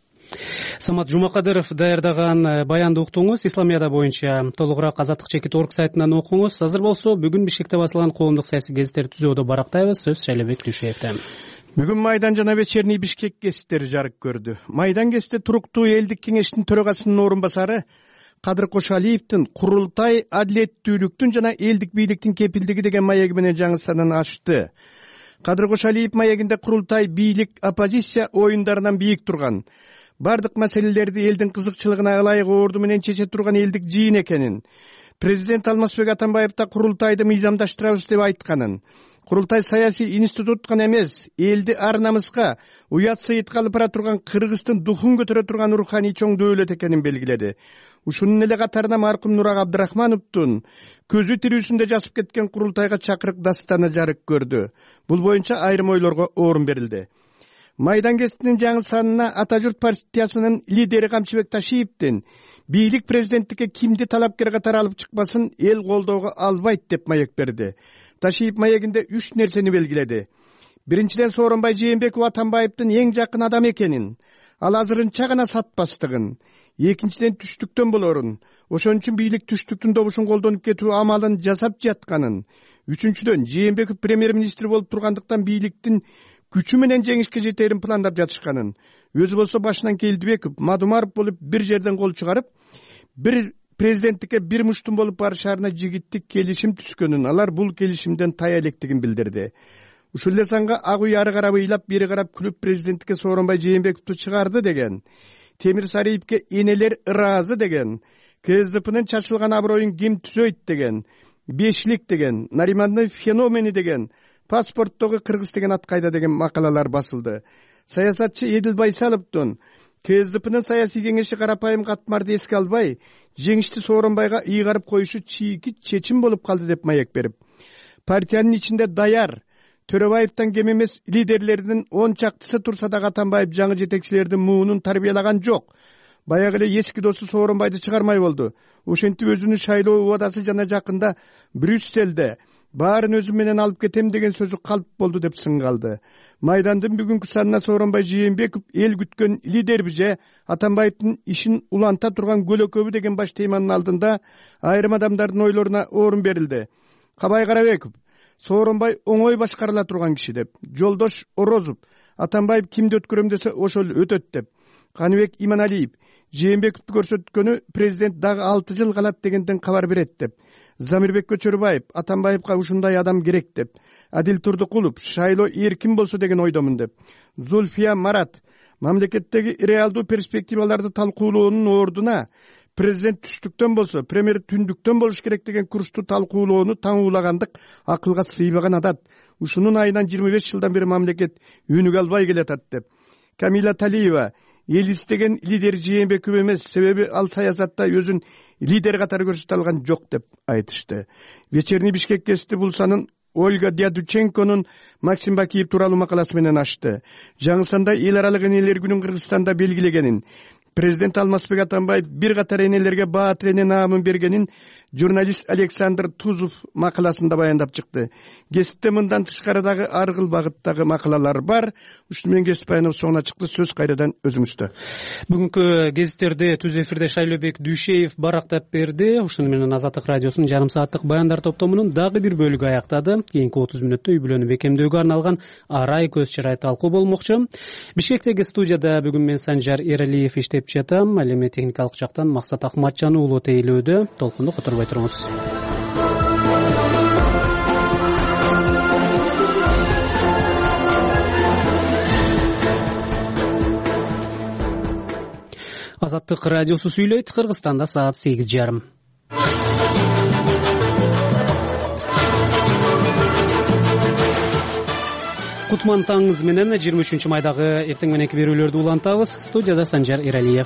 Самат Жумакадыров даярдаган баянды уктуңуз. Исламияда боюнча толугураак Азаттык.org сайтынан окуңуз. Азыр болсо бүгүн Бишкекте басылган коомдук саясий гезиттерди түзүүдө барактайбыз. Сөз Шайлебек Дүйшеевде. Бүгүн Майдан жана вечерний Бишкек гезиттери жарык көрдү. Майдан гезити туруктуу элдик кеңештин төрагасынын орун басары Кадыр Кошалиевдин курултай адилеттүүлүктүн жана элдик бийликтин кепилдиги деген маеги менен жаңы санын ачты. Кадыр Кошалиев маегинде курултай бийлик оппозиция оюндарынан бийик турган, бардык маселелерди элдин кызыкчылыгына ылайык орду менен чече турган элдик жыйын экенин, президент Алмазбек Атамбаев да курултайды мыйзамдаштырабыз деп айтканын, курултай саясий институт гана эмес, элди ар намыска уят сыйытка алып бара турган Кыргыздын духун көтөрө турган руханий чоң дөөлөт экенин белгиледи. Ушунун эле катарына маркум Нурак Абдрахмановдун көзү тирүүсүндө жазып кеткен курултайга чакырык дастаны жарык көрдү. Бул боюнча айрым ойлорго орун берилди. Майдан гезитинин жаңы санына Ата журт партиясынын лидери Камчыбек Ташиевдин бийлик президенттикке кимди талапкер катары алып чыкпасын эл колдоого албайт деп маек берди. Ташиев маегинде 3 нерсени белгиледи. Биринчиден, Сооронбай Жээнбеков Атамбаевдин эң жакын адам экенин, ал азырынча гана сатпастыгын. Экинчиден, түштүктөн болорун, ошон үчүн бийлик түштүктүн добушун колдонуп кетүү амалын жасап жатканын. Үчүнчүдөн, Жээнбеков премьер-министр болуп тургандыктан бийликтин күчү менен жеңишке жетерин пландап жатышканын. Өзү болсо башынан Келдибеков, Мадумаров болуп бир жерден кол чыгарып, бир президенттикке бир муштум болуп барышарына жигиттик келишим түзгөнүн, алар бул келишимден тая электигин билдирди. Ушул эле санга ак үй ары карап ыйлап, бери карап күлүп президенттикке Сооронбай Жээнбековду чыгарды деген, Темир Сариевке энелер ыраазы деген, КСДПнын чачылган аброюн ким түзөйт деген, бешлик деген, Наримандын феномени деген, паспорттогу кыргыз деген аткайда деген макалалар басылды. Саясатчы Эдил Байсаловдун КСДПнын саясий кеңеши карапайым катмарды эске албай, жеңишти Сооронбайга ыйгарып коюшу чийки чечим болуп калды деп маек берип, партиянын ичинде даяр Төрөбаевден кем эмес лидерлеринин 10 чактысы турса да Атамбаев жаңы жетекчилердин муунун тарбиялаган жок. Баягы эле эски досу Сооронбайды чыгармай болду. Ошентип өзүнүн шайлоо убадасы жана жакында Брюсселде баарын өзүм менен алып кетем деген сөзү калп болду деп сыңгалды. Майдандын бүгүнкү санына Сооронбай Жээнбеков эл күткөн лидерби же Атамбаевдин ишин уланта турган көлөкөбү деген баш теманын алдында айрым адамдардын ойлоруна орун берилди. Кабай Карабеков Сооронбай оңой башкарыла турган киши деп, Жолдош Орозов Атамбаев кимди өткөрөм десе ошол өтөт деп, Каныбек Иманалиев Жээнбековду көрсөткөнү президент дагы 6 жыл калат дегенден кабар берет деп, Замирбек Көчөрбаев Атамбаевга ушундай адам керек деп, Адил Турдукулов шайлоо эркин болсо деген ойдомун деп, Зульфия Марат мамлекеттеги реалдуу перспективаларды талкуулоонун ордуна президент түштүктөн болсо, премьер түндүктөн болуш керек деген курсту талкуулоону таңуулагандык акылга сыйбаган адат. Ушунун айынан 25 жылдан бери мамлекет үнүгө албай келатат деп. Камила Талиева эл истеген лидер Жээнбеков эмес, себеби ал саясатта өзүн лидер катары көрсөтө алган жок деп айтышты. Вечерний Бишкек гезити бул санын Ольга Дядученконун Максим Бакиев тууралуу макаласы менен ачты. Жаңы санда эл аралык энелер күнүн Кыргызстанда белгилегенин, президент Алмазбек Атамбаев бир катар энелерге баа тилене наамын бергенин журналист Александр Тузов макаласында баяндап чыкты. Кесипте мындан тышкары дагы ар кыл багыттагы макалалар бар. Ушуну менен кесип баяндоо соңуна чыкты. Сөз кайрадан өзүңүздө. Бүгүнкү гезиттерди түз эфирде Шайлообек Дүйшеев барактап берди. Ушуну менен Азаттык радиосунун жарым сааттык баяндар топтомунун дагы бир бөлүгү аяктады. Кийинки 30 мүнөттө үй бүлөнү бекемдөөгө арналган арай көз чырай талкуу болмокчу. Бишкектеги студияда бүгүн мен Санжар Эралиев иштеп жатам. Ал эми техникалык жактан Максат Акматжан уулу тейлөөдө. Толкунду которбой туруңуз. Азаттык радиосу сүйлөйт. Кыргызстанда саат 8:30. Кутман таңыңыз менен 23 майдагы эртең мененки берүүлөрдү улантабыз. Студияда Санжар Эралиев.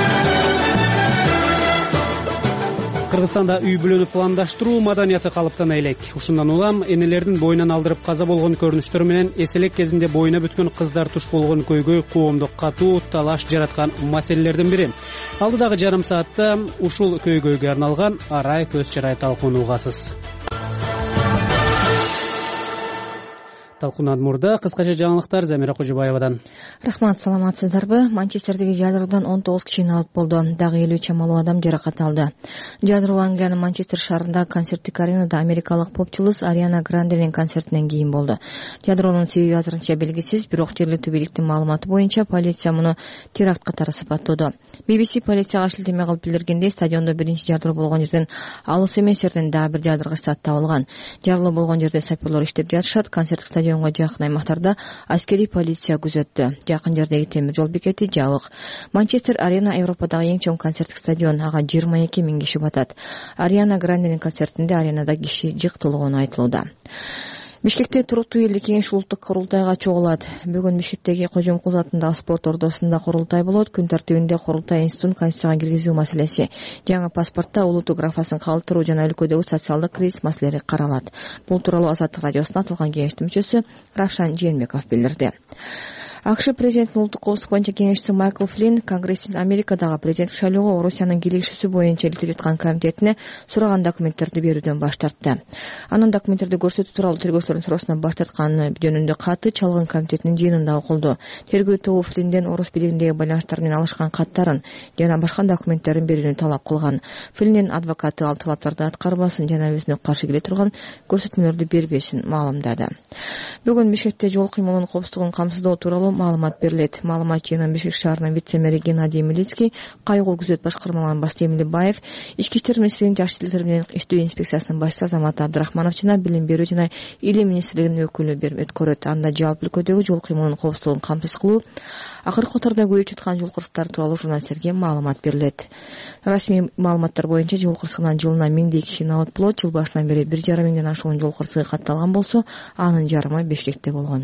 Кыргызстанда үй бүлөнү пландаштыруу маданияты калыптана элек. Ушундан улам энелердин боюнан алдырып каза болгон көрүнүштөр менен эселек кезинде боюна бүткөн кыздар туш болгон көйгөй коомдук катуу талаш жараткан маселелердин бири. Алдыдагы жарым саатта ушул көйгөйгө арналган арай көз чырай талкууну угасыз. Талкуунан мурда кыскача жаңылыктар Замира Кожобаевадан. Рахмат, саламатсыздарбы? Манчестердеги ядроодон 19 киши аборт болду. Дагы 50 чамалуу адам жаракат алды. Ядро Англиянын Манчестер шаарындагы концерттик аренада америкалык поп жулус Ариана Гранденин концертинен кийин болду. Ядронун себеби азырынча белгисиз, бирок жергиликтүү бийликтин маалыматы боюнча полиция муну теракт катары сыпаттоодо. BBC полицияга шилтеме кылып билдиргендей, стадиондо биринчи ядро болгон жерден алыс эмес жерден дагы бир ядро табылган. Жарылуу болгон жерде саперлор иштеп жатышат. Концерттик стадионго жакын аймактарда аскерий полиция күзөттү. Жакын жердеги темир жол бекети жабык. Манчестер арена Европадагы эң чоң концерттик стадион. Ага 22 000 киши батат. Ариана Гранденин концертинде аренада киши жык толгону айтылууда. Бишкекте туруктуу элдик кеңеш улуттук курултайга чогулат. Бүгүн Бишкектеги Кожомкул атындагы спорт ордосунда курултай болот. Күн тартибинде курултай институтун конституцияга киргизүү маселеси, жаңы паспортто улуттук графасын калтыруу жана өлкөдөгү социалдык кризис маселелери каралат. Бул тууралуу Азаттык радиосуна аталган кеңештин мүчөсү Равшан Жээнбеков билдирди. АКШ президентинин улуттук коопсуздук боюнча кеңешчиси Майкл Флинн Конгресстин Америкадагы президенттик шайлоого Орусиянын кийлигишүүсү боюнча иликтеп жаткан комитетине сураган документтерди берүүдөн баш тартты. Анын документтерди көрсөтүү тууралуу тергөөчүлөрдүн суроосунан баш тартканы жөнүндө каты чалгын комитетинин жыйынында окулду. Тергөө тобу Флиннден Орус бийлигиндеги байланыштар менен алышкан каттарын жана башка документтерин берүүнү талап кылган. Флинндин адвокаты ал талаптарды аткарбасын жана өзүнө каршы келе турган көрсөтмөлөрдү бербесин маалымдады. Бүгүн Бишкекте жол кыймылынын коопсуздугун камсыздоо тууралуу маалымат берилет. Маалымат жыйынын Бишкек шаарынын вице-мэри Геннадий Милицкий, кайгуу күзөт башкармаларынын баш Темилбаев, Ички иштер министрлигинин жаш тилдер менен иштөө инспекциясынын башчысы Азамат Абдрахманов жана Билим берүү жана Илим министрлигинин өкүлү өткөрөт. Анда жалпы өлкөдөгү жол кыймылынын коопсуздугун камсыз кылуу, акыркы катарда көбөйүп жаткан жол кырсыктары тууралуу журналисттерге маалымат берилет. Расмий маалыматтар боюнча жол кырсыгынан жылына 1000 киши аборт болот. Жыл башынан бери 1,5 миңден ашуун жол кырсыгы катталган болсо, анын жарымы Бишкекте болгон.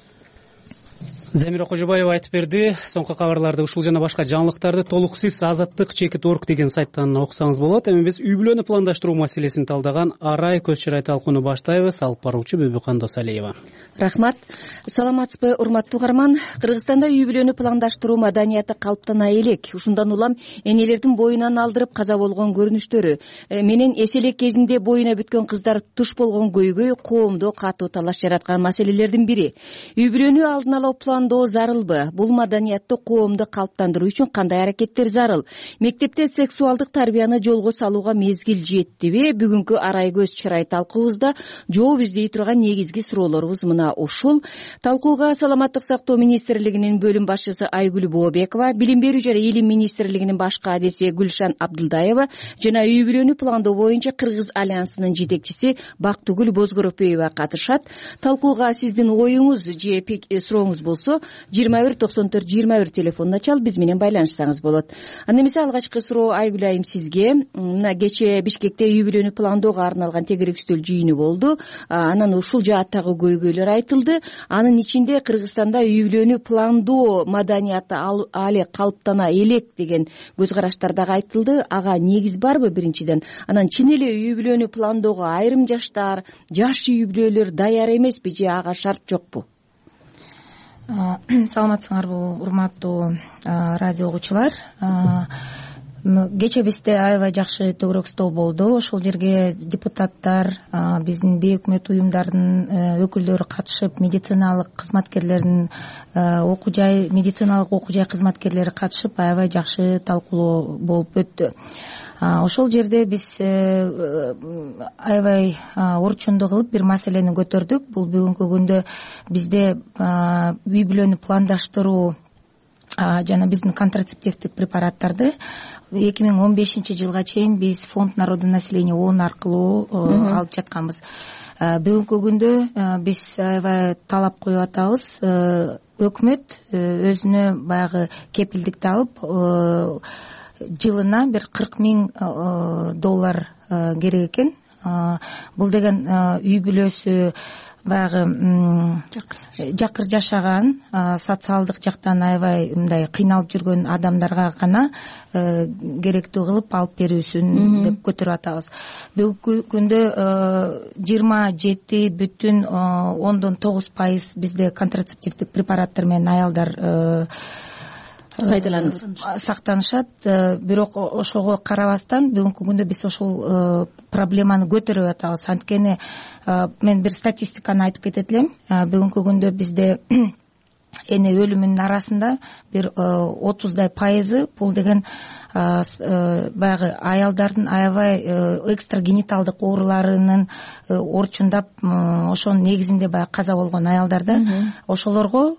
Замира Кожобаева айтып берди. Соңку кабарларды ушул жана башка жаңылыктарды толук сиз azattik.org деген сайттан окусаңыз болот. Эми биз үй бүлөнү пландаштыруу маселесин талдаган арай көз чырай талкууну баштайбыз. Алып баруучу Бүбүкан Досалиева. Рахмат. Саламатсызбы, урматтуу угарман. Кыргызстанда үй бүлөнү пландаштыруу маданияты калыптана элек. Ушундан улам энелердин боюнан алдырып каза болгон көрүнүштөрү менен эселек кезинде боюна бүткөн кыздар туш болгон көйгөй коомдо катуу талаш жараткан маселелердин бири. Үй бүлөнү алдын ала пландоо зарылбы? Бул маданиятты коомдо калыптандыруу үчүн кандай аракеттер зарыл? Мектепте сексуалдык тарбияны жолго салууга мезгил жеттиби? Бүгүнкү арай көз чырай талкуубузда жооп издей турган негизги суроолорубуз мына ушул. Талкууга Саламаттык сактоо министрлигинин бөлүм башчысы Айгүл Бообекова, Билим берүү жана Илим министрлигинин башкы адиси Гүлшан Абдылдаева жана үй бүлөнү пландоо боюнча Кыргыз альянсынын жетекчиси Бактыгүл Бозгоропоева катышат. Талкууга сиздин оюңуз же сурооңуз болсо 2194-21 телефонуна чалып биз менен байланышсаңыз болот. Анда эмесе алгачкы суроо Айгүл айым сизге. Мына кечээ Бишкекте үй бүлөнү пландоого арналган тегерек үстөл жыйыны болду. Анан ушул жааттагы көйгөйлөр айтылды. Анын ичинде Кыргызстанда үй бүлөнү пландоо маданияты али калыптана элек деген көз караштар дагы айтылды. Ага негиз барбы биринчиден? Анан чын эле үй бүлөнү пландоого айрым жаштар, жаш үй бүлөлөр даяр эмеспи же ага шарт жокпу? Саламатсыңарбы, урматтуу радио угуучулар. кечээ бизде аябай жакшы төгүрөкстоо болду. Ошол жерге депутаттар, биздин бейөкмөт уюмдардын өкүлдөрү катышып, медициналык кызматкерлердин медициналык окуу жай кызматкерлери катышып, аябай жакшы талкуулоо болуп өттү. Ошол жерде биз аябай орчундуу кылып бир маселени көтөрдүк. Бул бүгүнкү күндө бизде үй бүлөнү пландаштыруу жана биздин контрацептивдик препараттарды 2015-жылга чейин биз фонд народного населения ООН аркылуу алып жатканбыз. Бүгүнкү күндө биз аябай талап коюп атабыз. Өкмөт өзүнө баягы кепилдикти алып, жылына бир $40,000 керек экен. Бул деген үй бүлөсү баягы жакыр жашаган, социалдык жактан аябай мындай кыйналып жүргөн адамдарга гана керектүү кылып алып берүүсүн деп көтөрүп атабыз. Бүгүнкү күндө 27,9% бизде контрацептивдик препараттар менен аялдар сактанышат. Бирок ошого карабастан бүгүнкү күндө биз ошол проблеманы көтөрүп атабыз. Анткени мен бир статистиканы айтып кетет элем. Бүгүнкү күндө бизде эне өлүмүнүн арасында бир 30% бул деген баягы аялдардын аябай экстрагениталдык ооруларынын орчундап, ошонун негизинде баягы каза болгон аялдарда ошолорго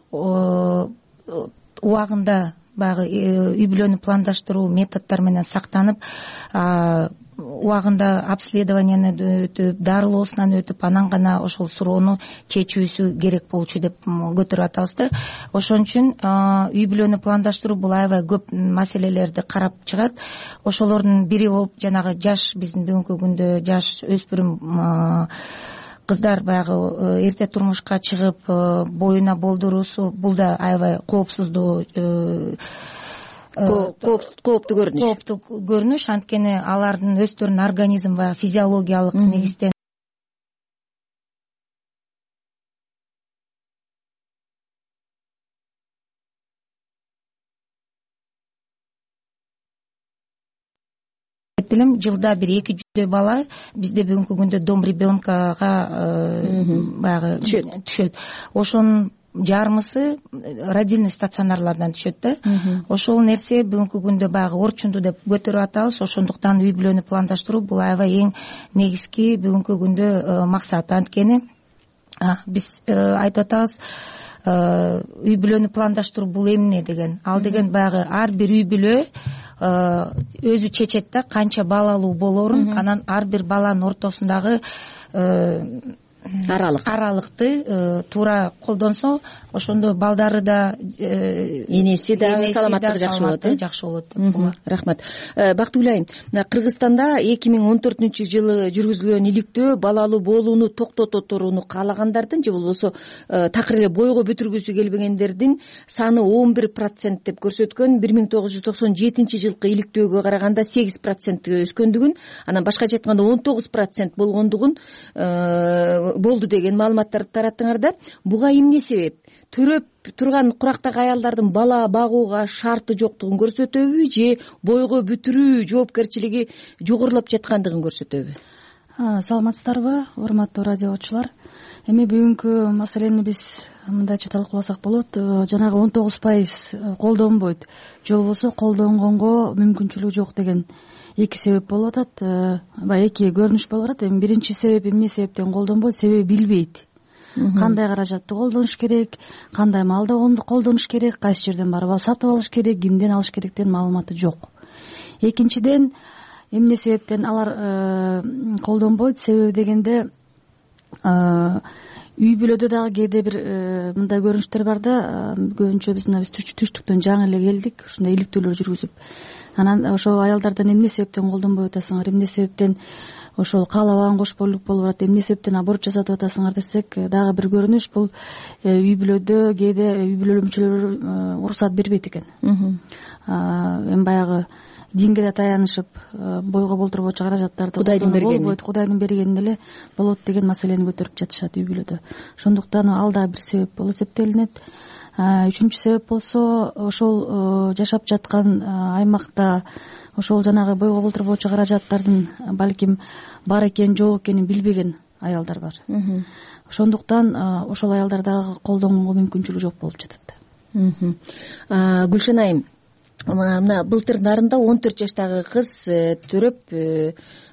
убагында баягы үй бүлөнү пландаштыруу методдор менен сактанып, убагында обследованияны өтүп, дарылоосунан өтүп, анан гана ошол суроону чечүүсү керек болчу деп көтөрүп атабыз да. Ошон үчүн үй бүлөнү пландаштыруу бул аябай көп маселелерди карап чыгат. Ошолордун бири болуп жанагы жаш, биздин бүгүнкү күндө жаш өспүрүм кыздар баягы эрте турмушка чыгып боюна болдуруусу, бул да аябай кооптуу көрүнүш. Анткени алардын өздөрүнүн организм баягы физиологиялык негизден жылда бир 200 бала бизде бүгүнкү күндө дом ребенкага баягы түшөт. Ошонун жарымысы родильный стационарлардан түшөт да. Ошол нерсе бүгүнкү күндө баягы орчунду деп көтөрүп атабыз. Ошондуктан үй бүлөнү пландаштыруу бул аябай эң негизги бүгүнкү күндө максат. Анткени биз айтып атабыз, үй бүлөнү пландаштыруу бул эмне деген. Ал деген баягы ар бир үй бүлө өзү чечет да канча балалуу болоорун, анан ар бир баланын ортосундагы аралыкты туура колдонсо, ошондо балдары да энеси да саламаттыгы жакшы болот. Рахмат. Бактыгүл айым, Кыргызстанда 2014-жылы жүргүзүлгөн иликтөө балалуу болууну токтото турууну каалагандардын же болбосо такыр эле бойго бүтүргүсү келбегендердин саны 11% деп көрсөткөн. 1997-жылкы иликтөөгө караганда 8%ге өскөндүгүн, анан башкача айтканда 19% болгондугун болду деген маалыматтарды тараттыңар да. Буга эмне себеп? Төрөп турган курактагы аялдардын бала багууга шарты жоктугун көрсөтөбү же бойго бүтүрүү жоопкерчилиги жогорулап жаткандыгын көрсөтөбү? Саламатсыздарбы, урматтуу радиочулар? Эми бүгүнкү маселени биз мындайча талкууласак болот. Жанагы 19% колдонбойт же болбосо колдонгонго мүмкүнчүлүгү жок деген эки себеп болуп атат. Эки көрүнүш болуп атат. Эми биринчи себеп эмне себептен колдонбойт? Себеби билбейт. Кандай каражатты колдонуш керек, кандай малда колдонуш керек, кайсы жерден барып сатып алыш керек, кимден алыш керек деген маалыматы жок. Экинчиден, эмне себептен алар колдонбойт? Себеби дегенде үй бүлөдө дагы кээде бир мындай көрүнүштөр бар да. Көбүнчө биз түштүктөн жаңы эле келдик, ушундай иликтөөлөр жүргүзүп. Анан ошол аялдардан эмне себептен колдонбой атасыңар, эмне себептен ошол каалабаган кош бойлуулук болуп атат, эмне себептен аборт жасатып атасыңар десек, дагы бир көрүнүш бул үй бүлөдө кээде үй бүлө мүчөлөрү уруксат бербейт экен. Эми баягы динге да таянышып бойго болтурбоочу каражаттарды Кудайдын бергени болбойт, Кудайдын бергени эле болот деген маселени көтөрүп жатышат үй бүлөдө. Ошондуктан ал да бир себеп болуп эсептелинет. Үчүнчү себеп болсо ошол жашап жаткан аймакта ошол жанагы бойго болтурбоочу каражаттардын балким бар экенин жок экенин билбеген аялдар бар. Ошондуктан ошол аялдар дагы колдонгонго мүмкүнчүлүгү жок болуп жатат. Гүлшен айым, мына былтыр нарында 14 жаштагы кыз төрөп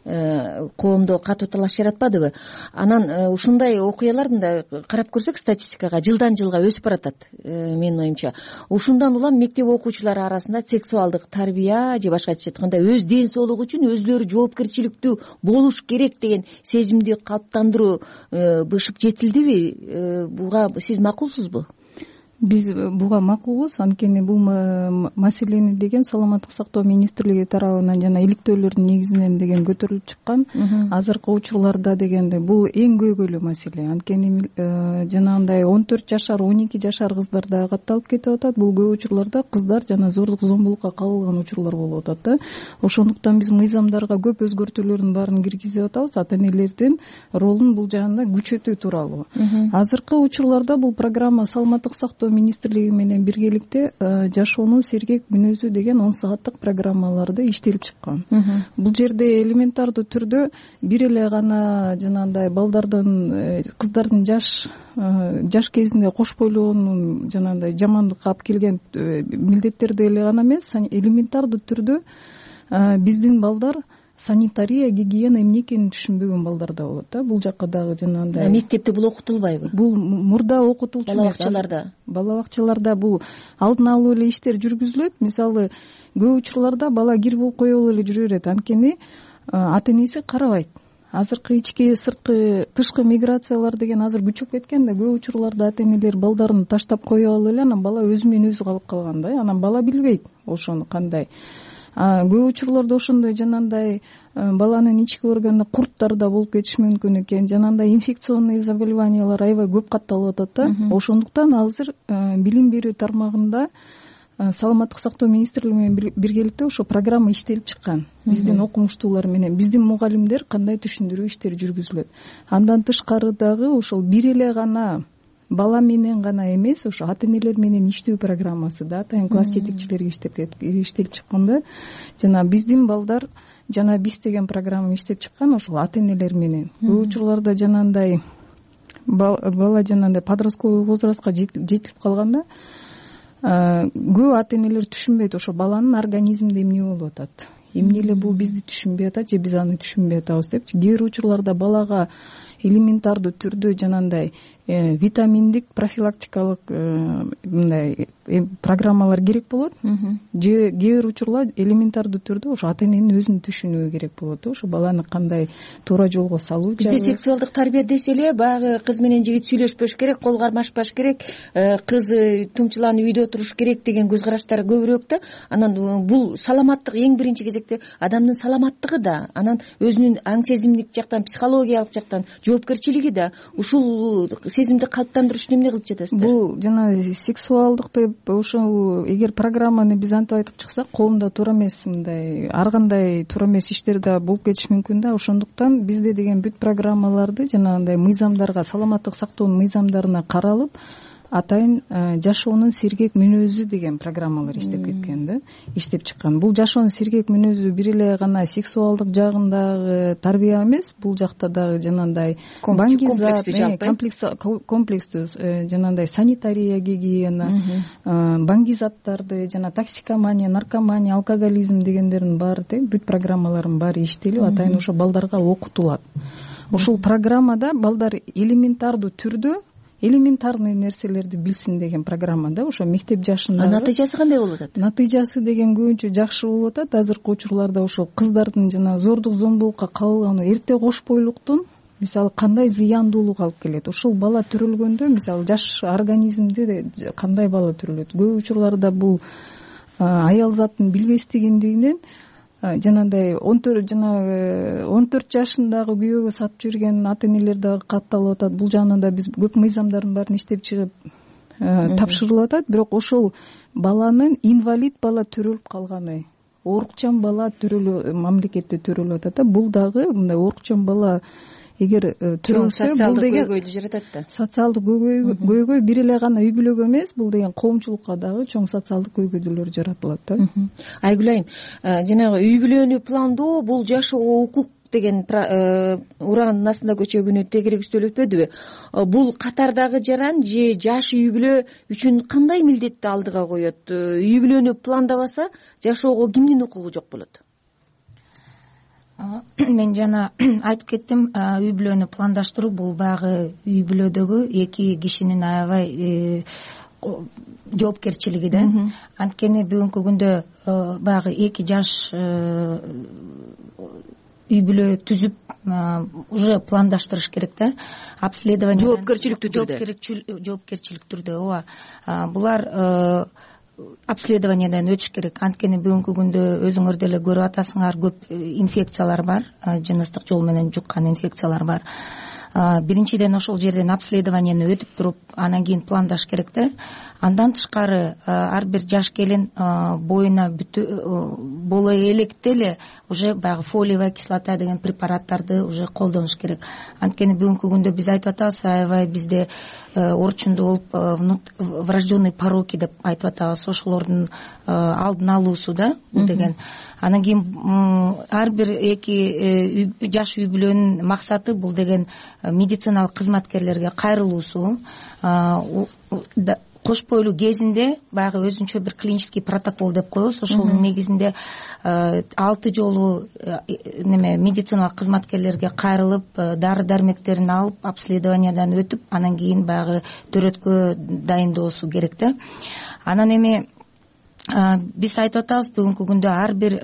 коомдо катуу талаш жаратпадыбы? Анан ушундай окуялар мындай карап көрсөк статистикага жылдан жылга өсүп баратат. Менин оюмча ушундан улам мектеп окуучулары арасында сексуалдык тарбия же башкача айтканда өз ден соолугу үчүн өзүлөрү жоопкерчиликтүү болуш керек деген сезимди калыптандыруу бышып жетилдиби? Буга сиз макулсузбу? Биз буга макулбуз, анткени бул маселени деген саламаттык сактоо министрлиги тарабынан жана иликтөөлөрдүн негизинен деген көтөрүлүп чыккан. Азыркы учурларда дегенде бул эң көйгөйлүү маселе. Анткени жанагындай 14 жашар, 12 жашар кыздар да катталып кетип атат. Бул көп учурларда кыздар жана зордук зомбулукка кабылган учурлар болуп атат да. Ошондуктан биз мыйзамдарга көп өзгөртүүлөрдүн баарын киргизип атабыз. Ата энелердин ролун бул жагында күчөтүү тууралуу. Азыркы учурларда бул программа саламаттык сактоо министрлиги менен биргеликте жашоонун сергек мүнөзү деген 10 сааттык программаларды иштелип чыккан. Бул жерде элементардуу түрдө бир эле гана жанагындай балдардын, кыздардын жаш кезинде кош бойлоонун жанагындай жамандыкка алып келген милдеттерди эле гана эмес, элементардуу түрдө биздин балдар санитария, гигиена эмне экенин түшүнбөгөн балдар да болот да. Бул жакка дагы жанагындай мектепте бул окутулбайбы? Бул мурда окутулчу бала бакчаларда бул алдын алуу эле иштер жүргүзүлөт. Мисалы көп учурларда бала кир болуп коюп эле жүрө берет, анткени ата энеси карабайт. Азыркы ички сырткы тышкы миграциялар деген азыр күчөп кеткен да, көп учурларда ата энелер балдарын таштап коюп алып эле анан бала өзү менен өзү калып калган да. Анан бала билбейт ошону кандай. Көп учурларда ошондой жанагындай баланын ички органында курттар да болуп кетиши мүмкүн экен. Жанагындай инфекционный заболеваниялар аябай көп катталып атат да. Ошондуктан азыр билим берүү тармагында саламаттык сактоо министрлиги менен биргеликте ошо программа иштелип чыккан. Биздин окумуштуулар менен, биздин мугалимдер кандай түшүндүрүү иштери жүргүзүлөт. Андан тышкары дагы ошол бир эле гана бала менен гана эмес, ошо ата энелер менен иштөө программасы да атайын класс жетекчилерге иштелип чыккан да. Жана биздин балдар жана биз деген программа иштеп чыккан ошол ата энелер менен. Бул учурларда жанагындай бала жанагындай подростковый возрастка жетип калганда көп ата энелер түшүнбөйт ошо баланын организминде эмне болуп атат. Эмне эле бул бизди түшүнбөй атат же биз аны түшүнбөй атабыз депчи. Кээ бир учурларда балага элементардуу түрдө жанагындай витаминдик профилактикалык мындай программалар керек болот. Же кээ бир учурлар элементардуу түрдө ошо ата эненин өзүн түшүнүү керек болот. Ошо баланы кандай туура жолго салуу. Бизде сексуалдык тарбия десе эле баягы кыз менен жигит сүйлөшпөш керек, кол кармашпаш керек, кыз тумчуланып үйдө туруш керек деген көз караштар көбүрөөк да. Анан бул саламаттык эң биринчи кезекте адамдын саламаттыгы да, анан өзүнүн аң сезимдик жактан, психологиялык жактан жоопкерчилиги да. Ушул сезимди калыптандыруу үчүн эмне кылып жатасыздар? Бул жана сексуалдык деп ошо эгер программаны биз антип айтып чыксак, коомдо туура эмес, мындай ар кандай туура эмес иштер да болуп кетиши мүмкүн да. Ошондуктан бизде деген бүт программаларды жанагындай мыйзамдарга, саламаттык сактоонун мыйзамдарына каралып, атайын жашоонун сергек мүнөзү деген программалар иштеп кеткен да, иштеп чыккан. Бул жашоонун сергек мүнөзү бир эле гана сексуалдык жагындагы тарбия эмес, бул жакта дагы жанагындай комплекстүү жанагындай санитария, гигиена, баңги заттарды, жана токсикомания, наркомания, алкоголизм дегендердин баары бүт программалардын баары иштелип, атайын ошо балдарга окутулат. Ошол программада балдар элементардуу түрдө элементарный нерселерди билсин деген программа да. Ошо мектеп жашында. Натыйжасы кандай болуп атат? Натыйжасы деген көбүнчө жакшы болуп атат. Азыркы учурларда ошол кыздардын жана зордук зомбулукка кабылганы, эрте кош бойлуктун мисалы кандай зыяндуулугу алып келет. Ошол бала төрөлгөндө мисалы жаш организмде кандай бала төрөлөт. Көп учурларда бул аял затын билбестигиндигинен жанагындай 14 жашындагы күйөөгө сатып жүрген ата энелер дагы катталып атат. Бул жагынан да биз көп мыйзамдардын баарын иштеп чыгып тапшырылып атат. Бирок ошол баланын инвалид бала төрөлүп калганы, оорукчан бала мамлекетте төрөлүп атат да. Бул дагы мындай оорукчан бала эгер төрөлсө бул деген көйгөйдү жаратат да. Социалдык көйгөй бир эле гана үй бүлөгө эмес, бул деген коомчулукка дагы чоң социалдык көйгөйлөр жаратылат да. Айгүл айым, жанагы үй бүлөнү пландоо бул жашоого укук деген ураандын астында көчөгүнү тегерегиштүүлөтпөдүбү? Бул катардагы жаран же жаш үй бүлө үчүн кандай милдетти алдыга коет? Үй бүлөнү пландабаса жашоого кимдин укугу жок болот? Мен жана айтып кеттим, үй бүлөнү пландаштыруу бул баягы үй бүлөдөгү эки кишинин аябай жоопкерчилиги да. Анткени бүгүнкү күндө баягы эки жаш үй бүлө түзүп уже пландаштырыш керек да. Обследование жоопкерчиликтүү түрдө, ооба. Булар обследованиядан өтүш керек. Анткени бүгүнкү күндө өзүңөр деле көрүп атасыңар, көп инфекциялар бар, жыныстык жол менен жуккан инфекциялар бар. Биринчиден ошол жерден обследованияны өтүп туруп, анан кийин пландаш керек да. Андан тышкары ар бир жаш келин боюна боло электе эле уже баягы фолиевая кислота деген препараттарды уже колдонуш керек. Анткени бүгүнкү күндө биз айтып атабыз, аябай бизде орчунда болуп врожденный пороки деп айтып атабыз. Ошолордун алдын алуусу да бул деген. Анан кийин ар бир эки жаш үй бүлөнүн максаты бул деген медициналык кызматкерлерге кайрылуусу. Кош бойлуу кезинде баягы өзүнчө бир клинический протокол деп коебуз. Ошонун негизинде 6 жолу медициналык кызматкерлерге кайрылып, дары дармектерин алып, обследованиядан өтүп, анан кийин баягы төрөткө дайындоосу керек да. Анан эми биз айтып атабыз, бүгүнкү күндө ар бир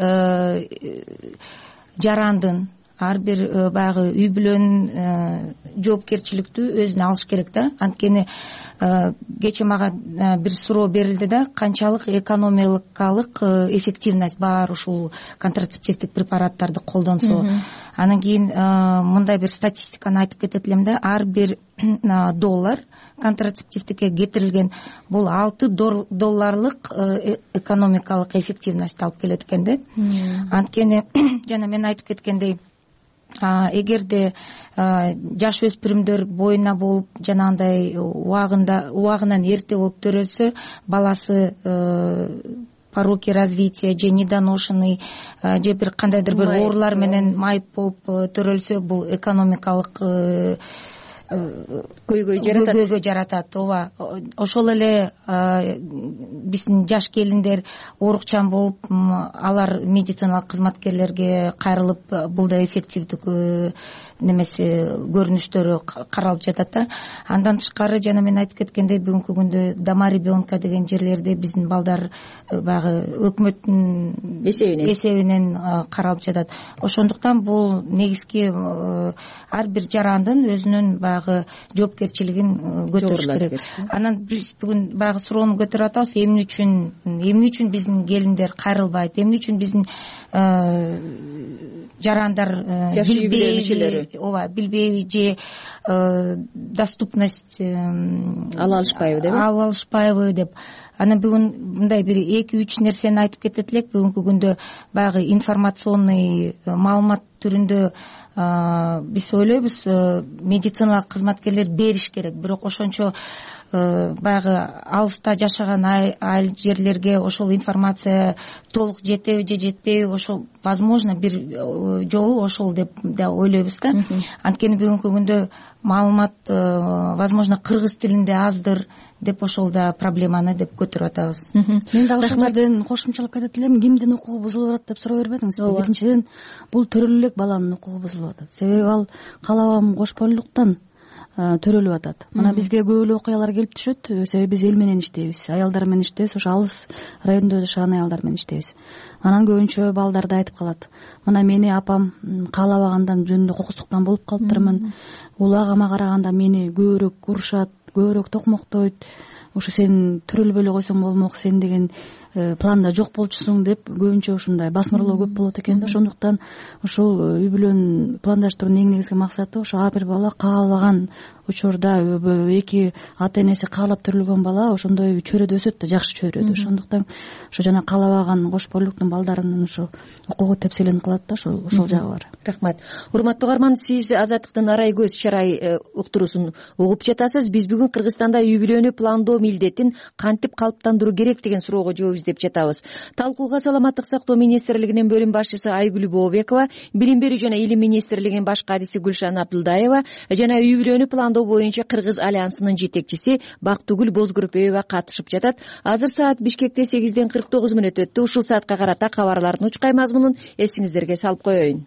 жарандын, ар бир баягы үй бүлөнүн жоопкерчиликтүү өзүнө алыш керек да. Анткени кечээ мага бир суроо берилди да, канчалык экономикалык эффективность бар ушул контрацептивдик препараттарды колдонсо. Анан кийин мындай бир статистиканы айтып кетет элем да. Ар бир $1 контрацептивдикке кетирилген бул $6 экономикалык эффективность алып келет экен да. Анткени жана мен айтып кеткендей, эгерде жаш өспүрүмдөр боюна болуп жанагындай убагынан эрте болуп төрөлсө, баласы пороки развития же недоношенный же бир кандайдыр бир оорулар менен майып болуп төрөлсө, бул экономикалык көйгөй жаратат. Ооба. Ошол эле биздин жаш келиндер оорукчан болуп, алар медициналык кызматкерлерге кайрылып, бул да эффективдүү немеси көрүнүштөрү каралып жатат да. Андан тышкары жана мен айтып кеткендей, бүгүнкү күндө дома ребенка деген жерлерде биздин балдар баягы өкмөттүн эсебинен каралып жатат. Ошондуктан бул негизги ар бир жарандын өзүнүн баягы жоопкерчилигин көтөрүш керек. Анан биз бүгүн баягы суроону көтөрүп атабыз, эмне үчүн биздин келиндер кайрылбайт, эмне үчүн биздин жарандар билбейби же доступность ала алышпайбы деп. Анан бүгүн мындай бир 2-3 нерсени айтып кетет элек. Бүгүнкү күндө баягы информационный маалымат түрүндө биз ойлойбуз, медициналык кызматкерлер бериш керек, бирок ошончо баягы алыста жашаган айыл жерлерге ошол информация толук жетеби же жетпейби, ошол возможно бир жолу ошол деп да ойлойбуз да. Анткени бүгүнкү күндө маалымат возможно кыргыз тилинде аздыр деп ошол да проблеманы деп көтөрүп атабыз. Мен дагы ошол жерден кошумчалап кетет элем, кимдин укугу бузулуп атат деп суроо бербедиңизби? Биринчиден бул төрөлө элек баланын укугу бузулуп атат. Себеби ал каалабаган кош бойлуулуктан төрөлүп атат. Мына бизге көп эле окуялар келип түшөт, себеби биз эл менен иштейбиз, аялдар менен иштейбиз, ошо алыс райондо жашаган аялдар менен иштейбиз. Анан көбүнчө балдарда айтып калат, мына мени апам каалабагандан жөнүндө кокусуктан болуп калыптырмын, улагыма караганда мени көбүрөөк урушат, көбүрөөк токмоктойт, ошо сен төрөлбөй эле койсоң болмок, сен деген планда жок болчусуң деп көбүнчө ушундай басмырлоо көп болот экен да. Ошондуктан ушул үй бүлөнүн пландаштыруунун эң негизги максаты ошо ар бир бала каалаган учурда эки ата энеси каалап төрөлгөн бала ошондой чөйрөдө өсөт да, жакшы чөйрөдө. Ошондуктан ошо жана каалабаган кош бойлуктун балдарынын ошо укугу тепселенип калат да, ошол жагы бар. Рахмат. Урматтуу угарман, сиз Азаттыктын арай көз чарай уктуруусун угуп жатасыз. Биз бүгүн Кыргызстанда үй бүлөнү пландоо милдетин кантип калыптандыруу керек деген суроого жооп издеп жатабыз. Талкууга Саламаттык сактоо министрлигинин бөлүм башчысы Айгүл Бообекова, Билим берүү жана Илим министрлигинин баш кадиси Гүлшан Абдылдаева жана үй бүлөнү пландоо боюнча Кыргыз альянсынын жетекчиси Бактыгүл Бозгүрпөева катышып жатат. Азыр саат Бишкекте 8:49 өттү. Ушул саатка карата кабарлардын учкай мазмунун эсиңиздерге салып коеюн.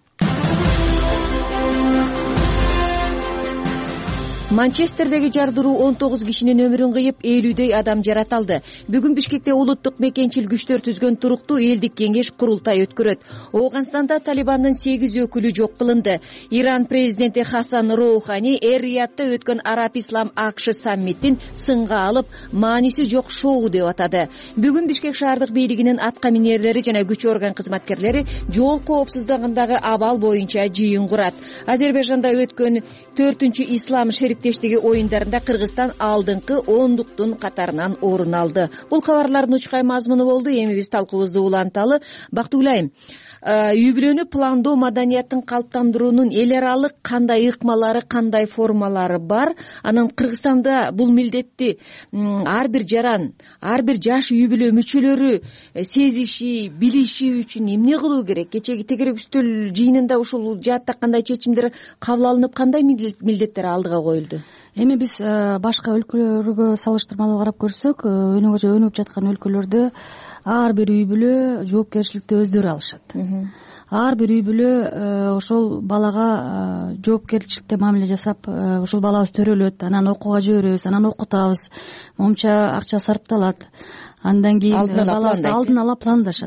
Манчестердеги жардыруу 19 кишинин өмүрүн кыйып, 50дөй адам жараталды. Бүгүн Бишкекте улуттук мекенчил күчтөр түзгөн туруктуу элдик кеңеш курултай өткөрөт. Ооганстанда Талибандын 8 өкүлү жок кылынды. Иран президенти Хасан Роухани Эр-Риядда өткөн Араб-Ислам АКШ саммитин сынга алып, мааниси жок шоу деп атады. Бүгүн Бишкек шаардык бийлигинин атка минерлери жана күч орган кызматкерлери жол коопсуздугундагы абал боюнча жыйын курат. Азербайжанда өткөн 4-Ислам шериктештиги оюндарында Кыргызстан алдыңкы 10-дуктун катарынан орун алды. Бул кабарлардын учкай мазмуну болду. Эми биз талкуубузду уланталы. Бактыгүл айым, үй бүлөнү пландоо маданиятын калыптандыруунун эл аралык кандай ыкмалары, кандай формалары бар? Анан Кыргызстанда бул милдетти ар бир жаран, ар бир жаш үй бүлө мүчөлөрү сезиши, билиши үчүн эмне кылуу керек? Кечеги тегерек үстөл жыйынында ушул жаатта кандай чечимдер кабыл алынып, кандай милдеттер алдыга коюлду? Эми биз башка өлкөлөргө салыштырмалуу карап көрсөк, өнүгүп жаткан өлкөлөрдө ар бир үй бүлө жоопкерчиликти өздөрү алышат. Ар бир үй бүлө ошол балага жоопкерчиликте мамиле жасап, ошол балабыз төрөлөт, анан окууга жиберебиз, анан окутабыз, момча акча сарпталат. Андан кийин балабызды алдын ала пландашат.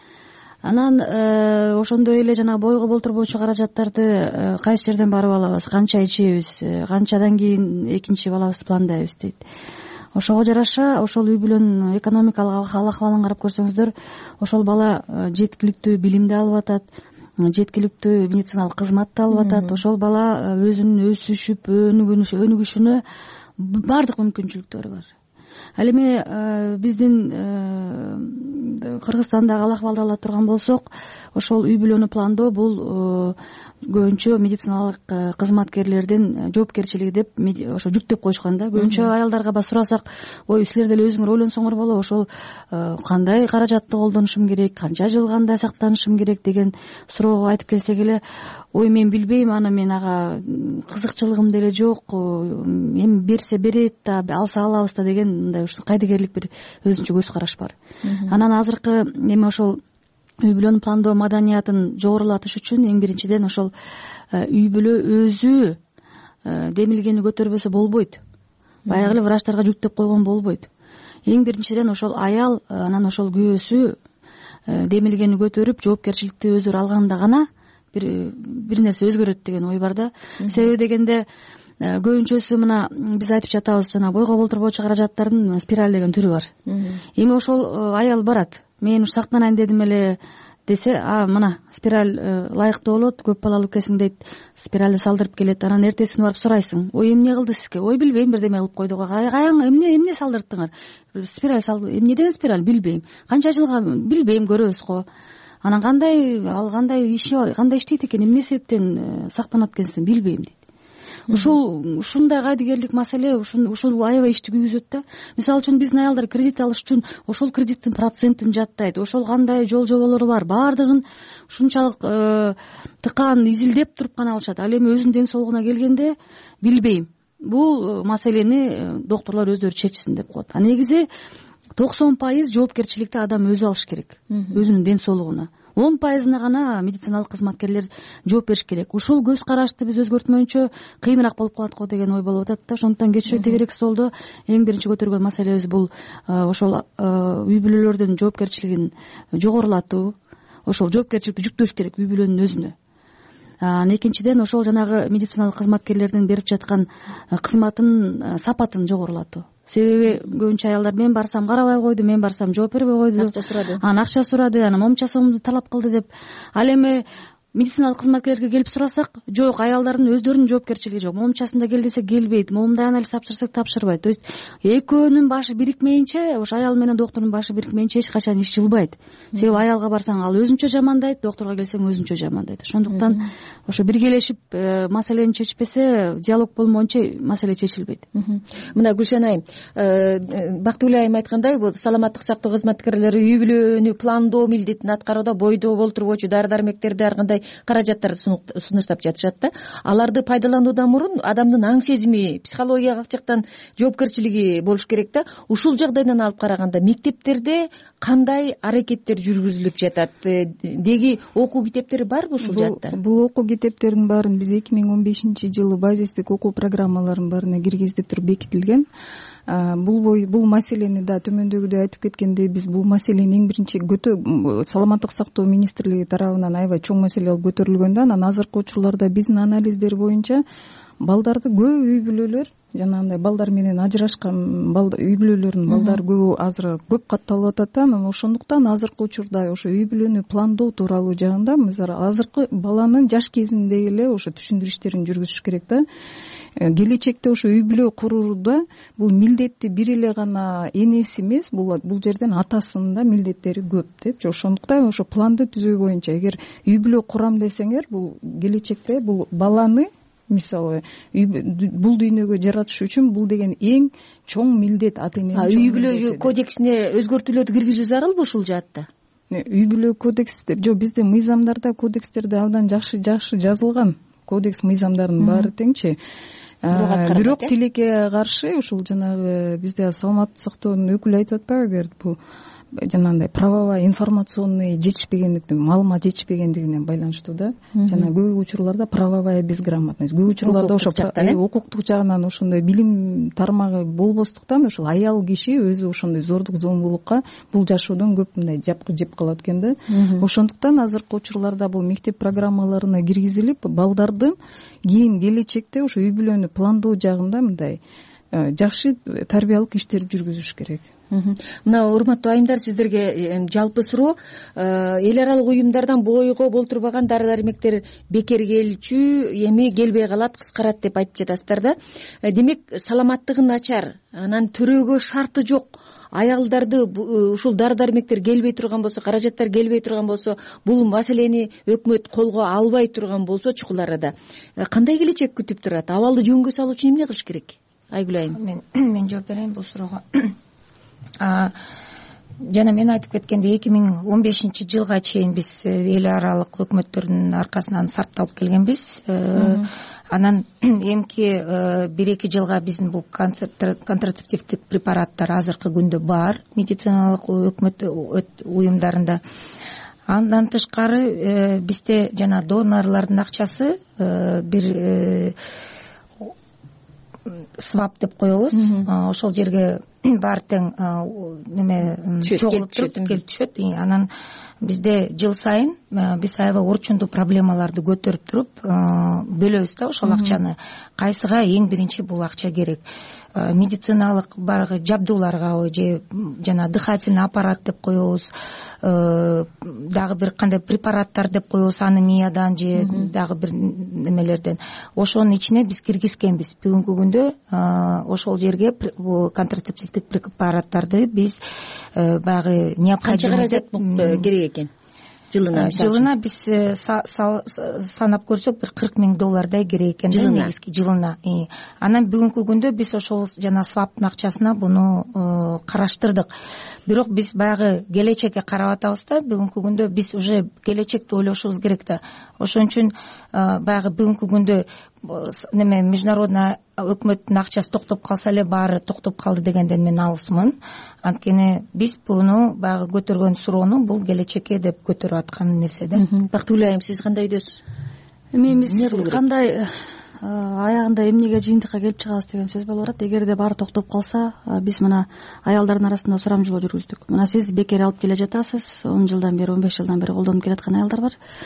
Анан ошондой эле жана бойго болтурбоочу каражаттарды кайсы жерден барып алабыз, канча ичебиз, канчадан кийин экинчи балабызды пландайбыз дейт. Ошого жараша ошол үй бүлөнүн экономикалык ахвалын карап көрсөңүздөр, ошол бала жеткиликтүү билимди алып атат, жеткиликтүү медициналык кызматты алып атат. Ошол бала өзүнүн өсүшүп, өнүгүшүнө баардык мүмкүнчүлүктөрү бар. Ал эми биздин Кыргызстандагы ал акыбалды ала турган болсок, ошол үй бүлөнү пландоо бул көбүнчө медициналык кызматкерлердин жоопкерчилиги деп ошо жүктөп коюшкан да. Көбүнчө аялдарга ба сурасак, ой силер деле өзүңөр ойлонсоңор болот, ошол кандай каражатты колдонушум керек, канча жыл кандай сактанышым керек деген суроого айтып келсек эле, ой мен билбейм, аны мен ага кызыкчылыгым деле жок, эми берсе берет да, алса алабыз да деген мындай ушул кайдыгерлик бир өзүнчө көз караш бар. Анан азыркы эми ошол үй бүлөнү пландоо маданиятын жогорулатыш үчүн эң биринчиден ошол үй бүлө өзү демилгени көтөрбөсө болбойт. Баягы эле врачтарга жүктөп койгон болбойт. Эң биринчиден ошол аял, анан ошол күйөөсү демилгени көтөрүп, жоопкерчиликти өздөрү алганда гана бир нерсе өзгөрөт деген ой бар да. Себеби дегенде көбүнчөсү мына биз айтып жатабыз, жана бойго болтурбоочу каражаттардын спираль деген түрү бар. Эми ошол аял барат, мен уж сактанайын дедим эле десе, мына спираль ылайыктуу болот, көп балалуу экенсиң дейт, спиральди салдырып келет. Анан эртеси күнү барып сурайсың, ой эмне кылды сизге? Ой билбейм, бирдеме кылып койду го. Эмне салдырттыңар? Спираль эмне деген спираль? Билбейм. Канча жылга? Билбейм, көрөбүз го. Анан ал кандай иши бар, кандай иштейт экен, эмне себептен сактанат экенсиң? Билбейм дейт. Ушундай кайдыгерлик маселе ушул аябай ишти күйгүзөт да. Мисалы үчүн биздин аялдар кредит алыш үчүн ошол кредиттин процентин жаттайт, ошол кандай жол жоболору бар, баардыгын ушунчалык тыкаан изилдеп туруп гана алышат. Ал эми өзүнүн ден соолугуна келгенде билбейм. Бул маселени доктурлар өздөрү чечсин деп коет. Негизи 90% жоопкерчиликти адам өзү алыш керек, өзүнүн ден соолугуна. 10%-ына гана медициналык кызматкерлер жооп бериш керек. Ушул көз карашты биз өзгөртмөйүнчө кыйыныраак болуп калат го деген ой болуп атат да. Ошондуктан кечээ тегерек столдо эң биринчи көтөргөн маселебиз бул ошол үй бүлөлөрдүн жоопкерчилигин жогорулатуу, ошол жоопкерчиликти жүктөш керек үй бүлөнүн өзүнө. Экинчиден ошол жанагы медициналык кызматкерлердин берип жаткан кызматтын сапатын жогорулатуу. себеби көбүнчө аялдар мен барсам карабай койду, мен барсам жооп бербей койду, акча сурады, анан акча сурады, анан момча сомду талап кылды деп. Ал эми медициналык кызматкерлерге келип сурасак, жок, аялдардын өздөрүнүн жоопкерчилиги жок. Момчасында кел десе келбейт, момундай анализ тапшырсак тапшырбайт. То есть экөөнүн башы бирикмейинче, ошо аял менен доктордун башы бирикмейинче эч качан иш жылбайт. Себеби аялга барсаң ал өзүнчө жамандайт, докторго келсең өзүнчө жамандайт. Ошондуктан ошо биргелешип маселени чечпесе, диалог болмоюнча маселе чечилбейт. Мына Гүлшен айым, Бактыгүл айым айткандай, бул саламаттык сактоо кызматкерлери үй бүлөнү пландоо милдетин аткарууда бойдоо болтурбоочу дары-дармектерди ар кандай каражаттарды сунуштап жатышат да. Аларды пайдалануудан мурун адамдын аң сезими, психологиялык жактан жоопкерчилиги болуш керек да. Ушул жагдайдан алып караганда мектептерде кандай аракеттер жүргүзүлүп жатат? Деги окуу китептери барбы ушул жакта? Бул окуу китептердин баарын биз 2015-жылы базистик окуу программаларынын баарына киргизип туруп бекитилген. Бул маселени да төмөндөгүдөй айтып кеткендей, биз бул маселени эң биринчи саламаттык сактоо министрлиги тарабынан аябай чоң маселе болуп көтөрүлгөн да. Анан азыркы учурларда биздин анализдер боюнча балдарды көп үй бүлөлөр, жанагындай балдар менен ажырашкан үй бүлөлөрдүн балдары көп катталып атат да. Анан ошондуктан азыркы учурда ошо үй бүлөнү пландоо тууралуу жагында азыркы баланын жаш кезинде эле ошо түшүндүрүштерин жүргүзүш керек да. Келечекте ошо үй бүлө курууда бул милдетти бир эле гана энеси эмес, бул жерден атасынын да милдеттери көп депчи. Ошондуктан ошо планды түзүү боюнча эгер үй бүлө курам десеңер, бул келечекте бул баланы мисалы бул дүйнөгө жаратыш үчүн бул деген эң чоң милдет, ата эненин. Үй бүлө кодексине өзгөртүүлөрдү киргизүү зарылбы ушул жаатта? Үй бүлө кодекс деп жок, биздин мыйзамдарда кодекстерде абдан жакшы жазылган. Кодекс мыйзамдардын баары теңчи. Бирок тилекке каршы ушул жанагы бизде саламаттык сактоонун өкүлү айтып атпайбы, бул жанагындай правовой информационный жетишпегендиктен, маалымат жетишпегендигине байланыштуу да. Жана көп учурларда правовая безграмотность, көп учурларда ошо укуктук жагынан ошондой билим тармагы болбостуктан ошол аял киши өзү ошондой зордук зомбулукка бул жашоодон көп мындай жеп калат экен да. Ошондуктан азыркы учурларда бул мектеп программаларына киргизилип, балдардын кийин келечекте ошо үй бүлөнү пландоо жагында мындай жакшы тарбиялык иштерди жүргүзүш керек. Мына урматтуу айымдар, сиздерге жалпы суроо, эл аралык уюмдардан бойго болтурбаган дары-дармектер бекер келчү, эми келбей калат, кыскарат деп айтып жатасыздар да. Демек, саламаттыгы начар, анан төрөөгө шарты жок аялдарды ушул дары-дармектер келбей турган болсо, каражаттар келбей турган болсо, бул маселени өкмөт колго албай турган болсо, чукул арада кандай келечек күтүп турат? Абалды жөнгө салуу үчүн эмне кылыш керек? Айгүл айым. Мен жооп берейин бул суроого. Жана мен айтып кеткендей, 2015-жылга чейин биз эл аралык өкмөттөрдүн аркасынан сарпталып келгенбиз. Анан эмки 1-2 жылга биздин бул контрацептивдик препараттар азыркы күндө бар медициналык өкмөт уюмдарында. Андан тышкары бизде жана донорлордун акчасы бир свап деп коебуз. Ошол жерге баары тең келип түшөт. Анан бизде жыл сайын биз аябай орчундуу проблемаларды көтөрүп туруп бөлөбүз да ошол акчаны. Кайсыга эң биринчи бул акча керек? Медициналык баргы жабдууларга же жана дыхательный аппарат деп коебуз, дагы бир кандай препараттар деп коебуз, анемиядан же дагы бир немелерден. Ошонун ичине биз киргизгенбиз. Бүгүнкү күндө ошол жерге контрацептивдик препараттарды биз баягы необходимо канча каражат керек экен? Жылына биз санап көрсөк бир $40,000 керек экен негизги жылына. Анан бүгүнкү күндө биз ошол жана сваптын акчасына буну караштырдык. Бирок биз баягы келечекке карап атабыз да. Бүгүнкү күндө биз уже келечекти ойлошубуз керек да. Ошон үчүн баягы бүгүнкү күндө международный өкмөттүн акчасы токтоп калса эле баары токтоп калды дегенден мен алысмын. Анткени биз буну баягы көтөргөн суроону бул келечекке деп көтөрүп аткан нерсе да. Бактыгүл айым, сиз кандай өйдөсүз? Эми биз кандай аягында эмнеге жыйынтыкка келип чыгабыз деген сөз болуп барат. Эгерде баары токтоп калса, биз мына аялдардын арасында сурамжылоо жүргүздүк. Мына сиз бекер алып келе жатасыз, 10 жылдан бери, 15 жылдан бери колдонуп келаткан аялдар бар.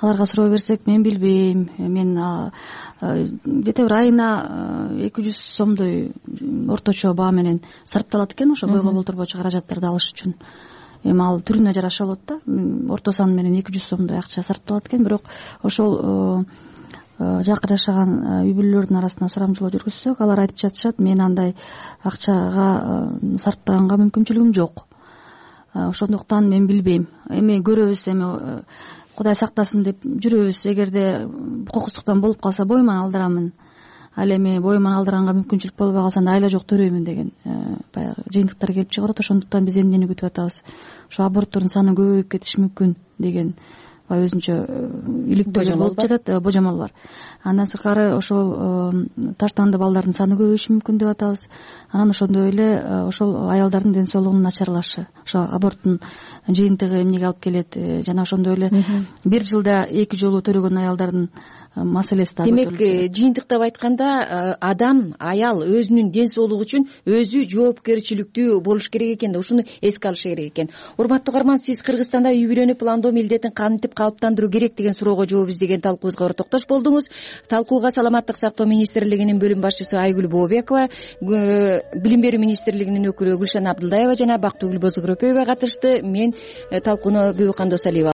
аларга суроо берсек мен билбейм, мен где то бир айына 200 сомдой орточо баа менен сарпталат экен ошо койго болтурбочу каражаттарды алыш үчүн. Эми ал түрүнө жараша болот да, орто сан менен 200 сомдой акча сарпталат экен. Бирок ошол жакын жашаган үй бүлөлөрдүн арасына сурамжылоо жүргүзсөк, алар айтып жатышат, мен андай акчага сарптаганга мүмкүнчүлүгүм жок. Ошондуктан мен билбейм. Эми көрөбүз, эми Кудай сактасын деп жүрөбүз. Эгерде кокустуктан болуп калса бойман алдырамын. Ал эми бойман алдыранга мүмкүнчүлүк болбой калса айла жок төрөймүн деген баягы жыйынтыктар келип чыгарат. Ошондуктан биз эмнени күтүп атабыз? Ошо аборттордун саны көбөйүп кетиши мүмкүн деген өзүнчө иликтөө болуп жатат, божомол бар. Андан сырткары ошол таштанды балдардын саны көбөйүшү мүмкүн деп атабыз. Анан ошондой эле ошол аялдардын ден соолугунун начарлашы, ошо аборттун жыйынтыгы эмнеге алып келет, жана ошондой эле бир жылда 2 жолу төрөгөн аялдардын маселеси да. Демек, жыйынтыктап айтканда адам, аял өзүнүн ден соолугу үчүн өзү жоопкерчиликтүү болуш керек экен да, ушуну эске алыш керек экен. Урматтуу угарман, сиз Кыргызстанда үй бүлөнү пландоо милдетин кантип калыптандыруу керек деген суроого жооп издеген талкуубузга ортоктош болдуңуз. Талкууга Саламаттык сактоо министрлигинин бөлүм башчысы Айгүл Бообекова, Билим берүү министрлигинин өкүлү Гүлшан Абдылдаева жана Бактыгүл Бозогоропова катышты. Мен талкууну Бүбүкан Досалиева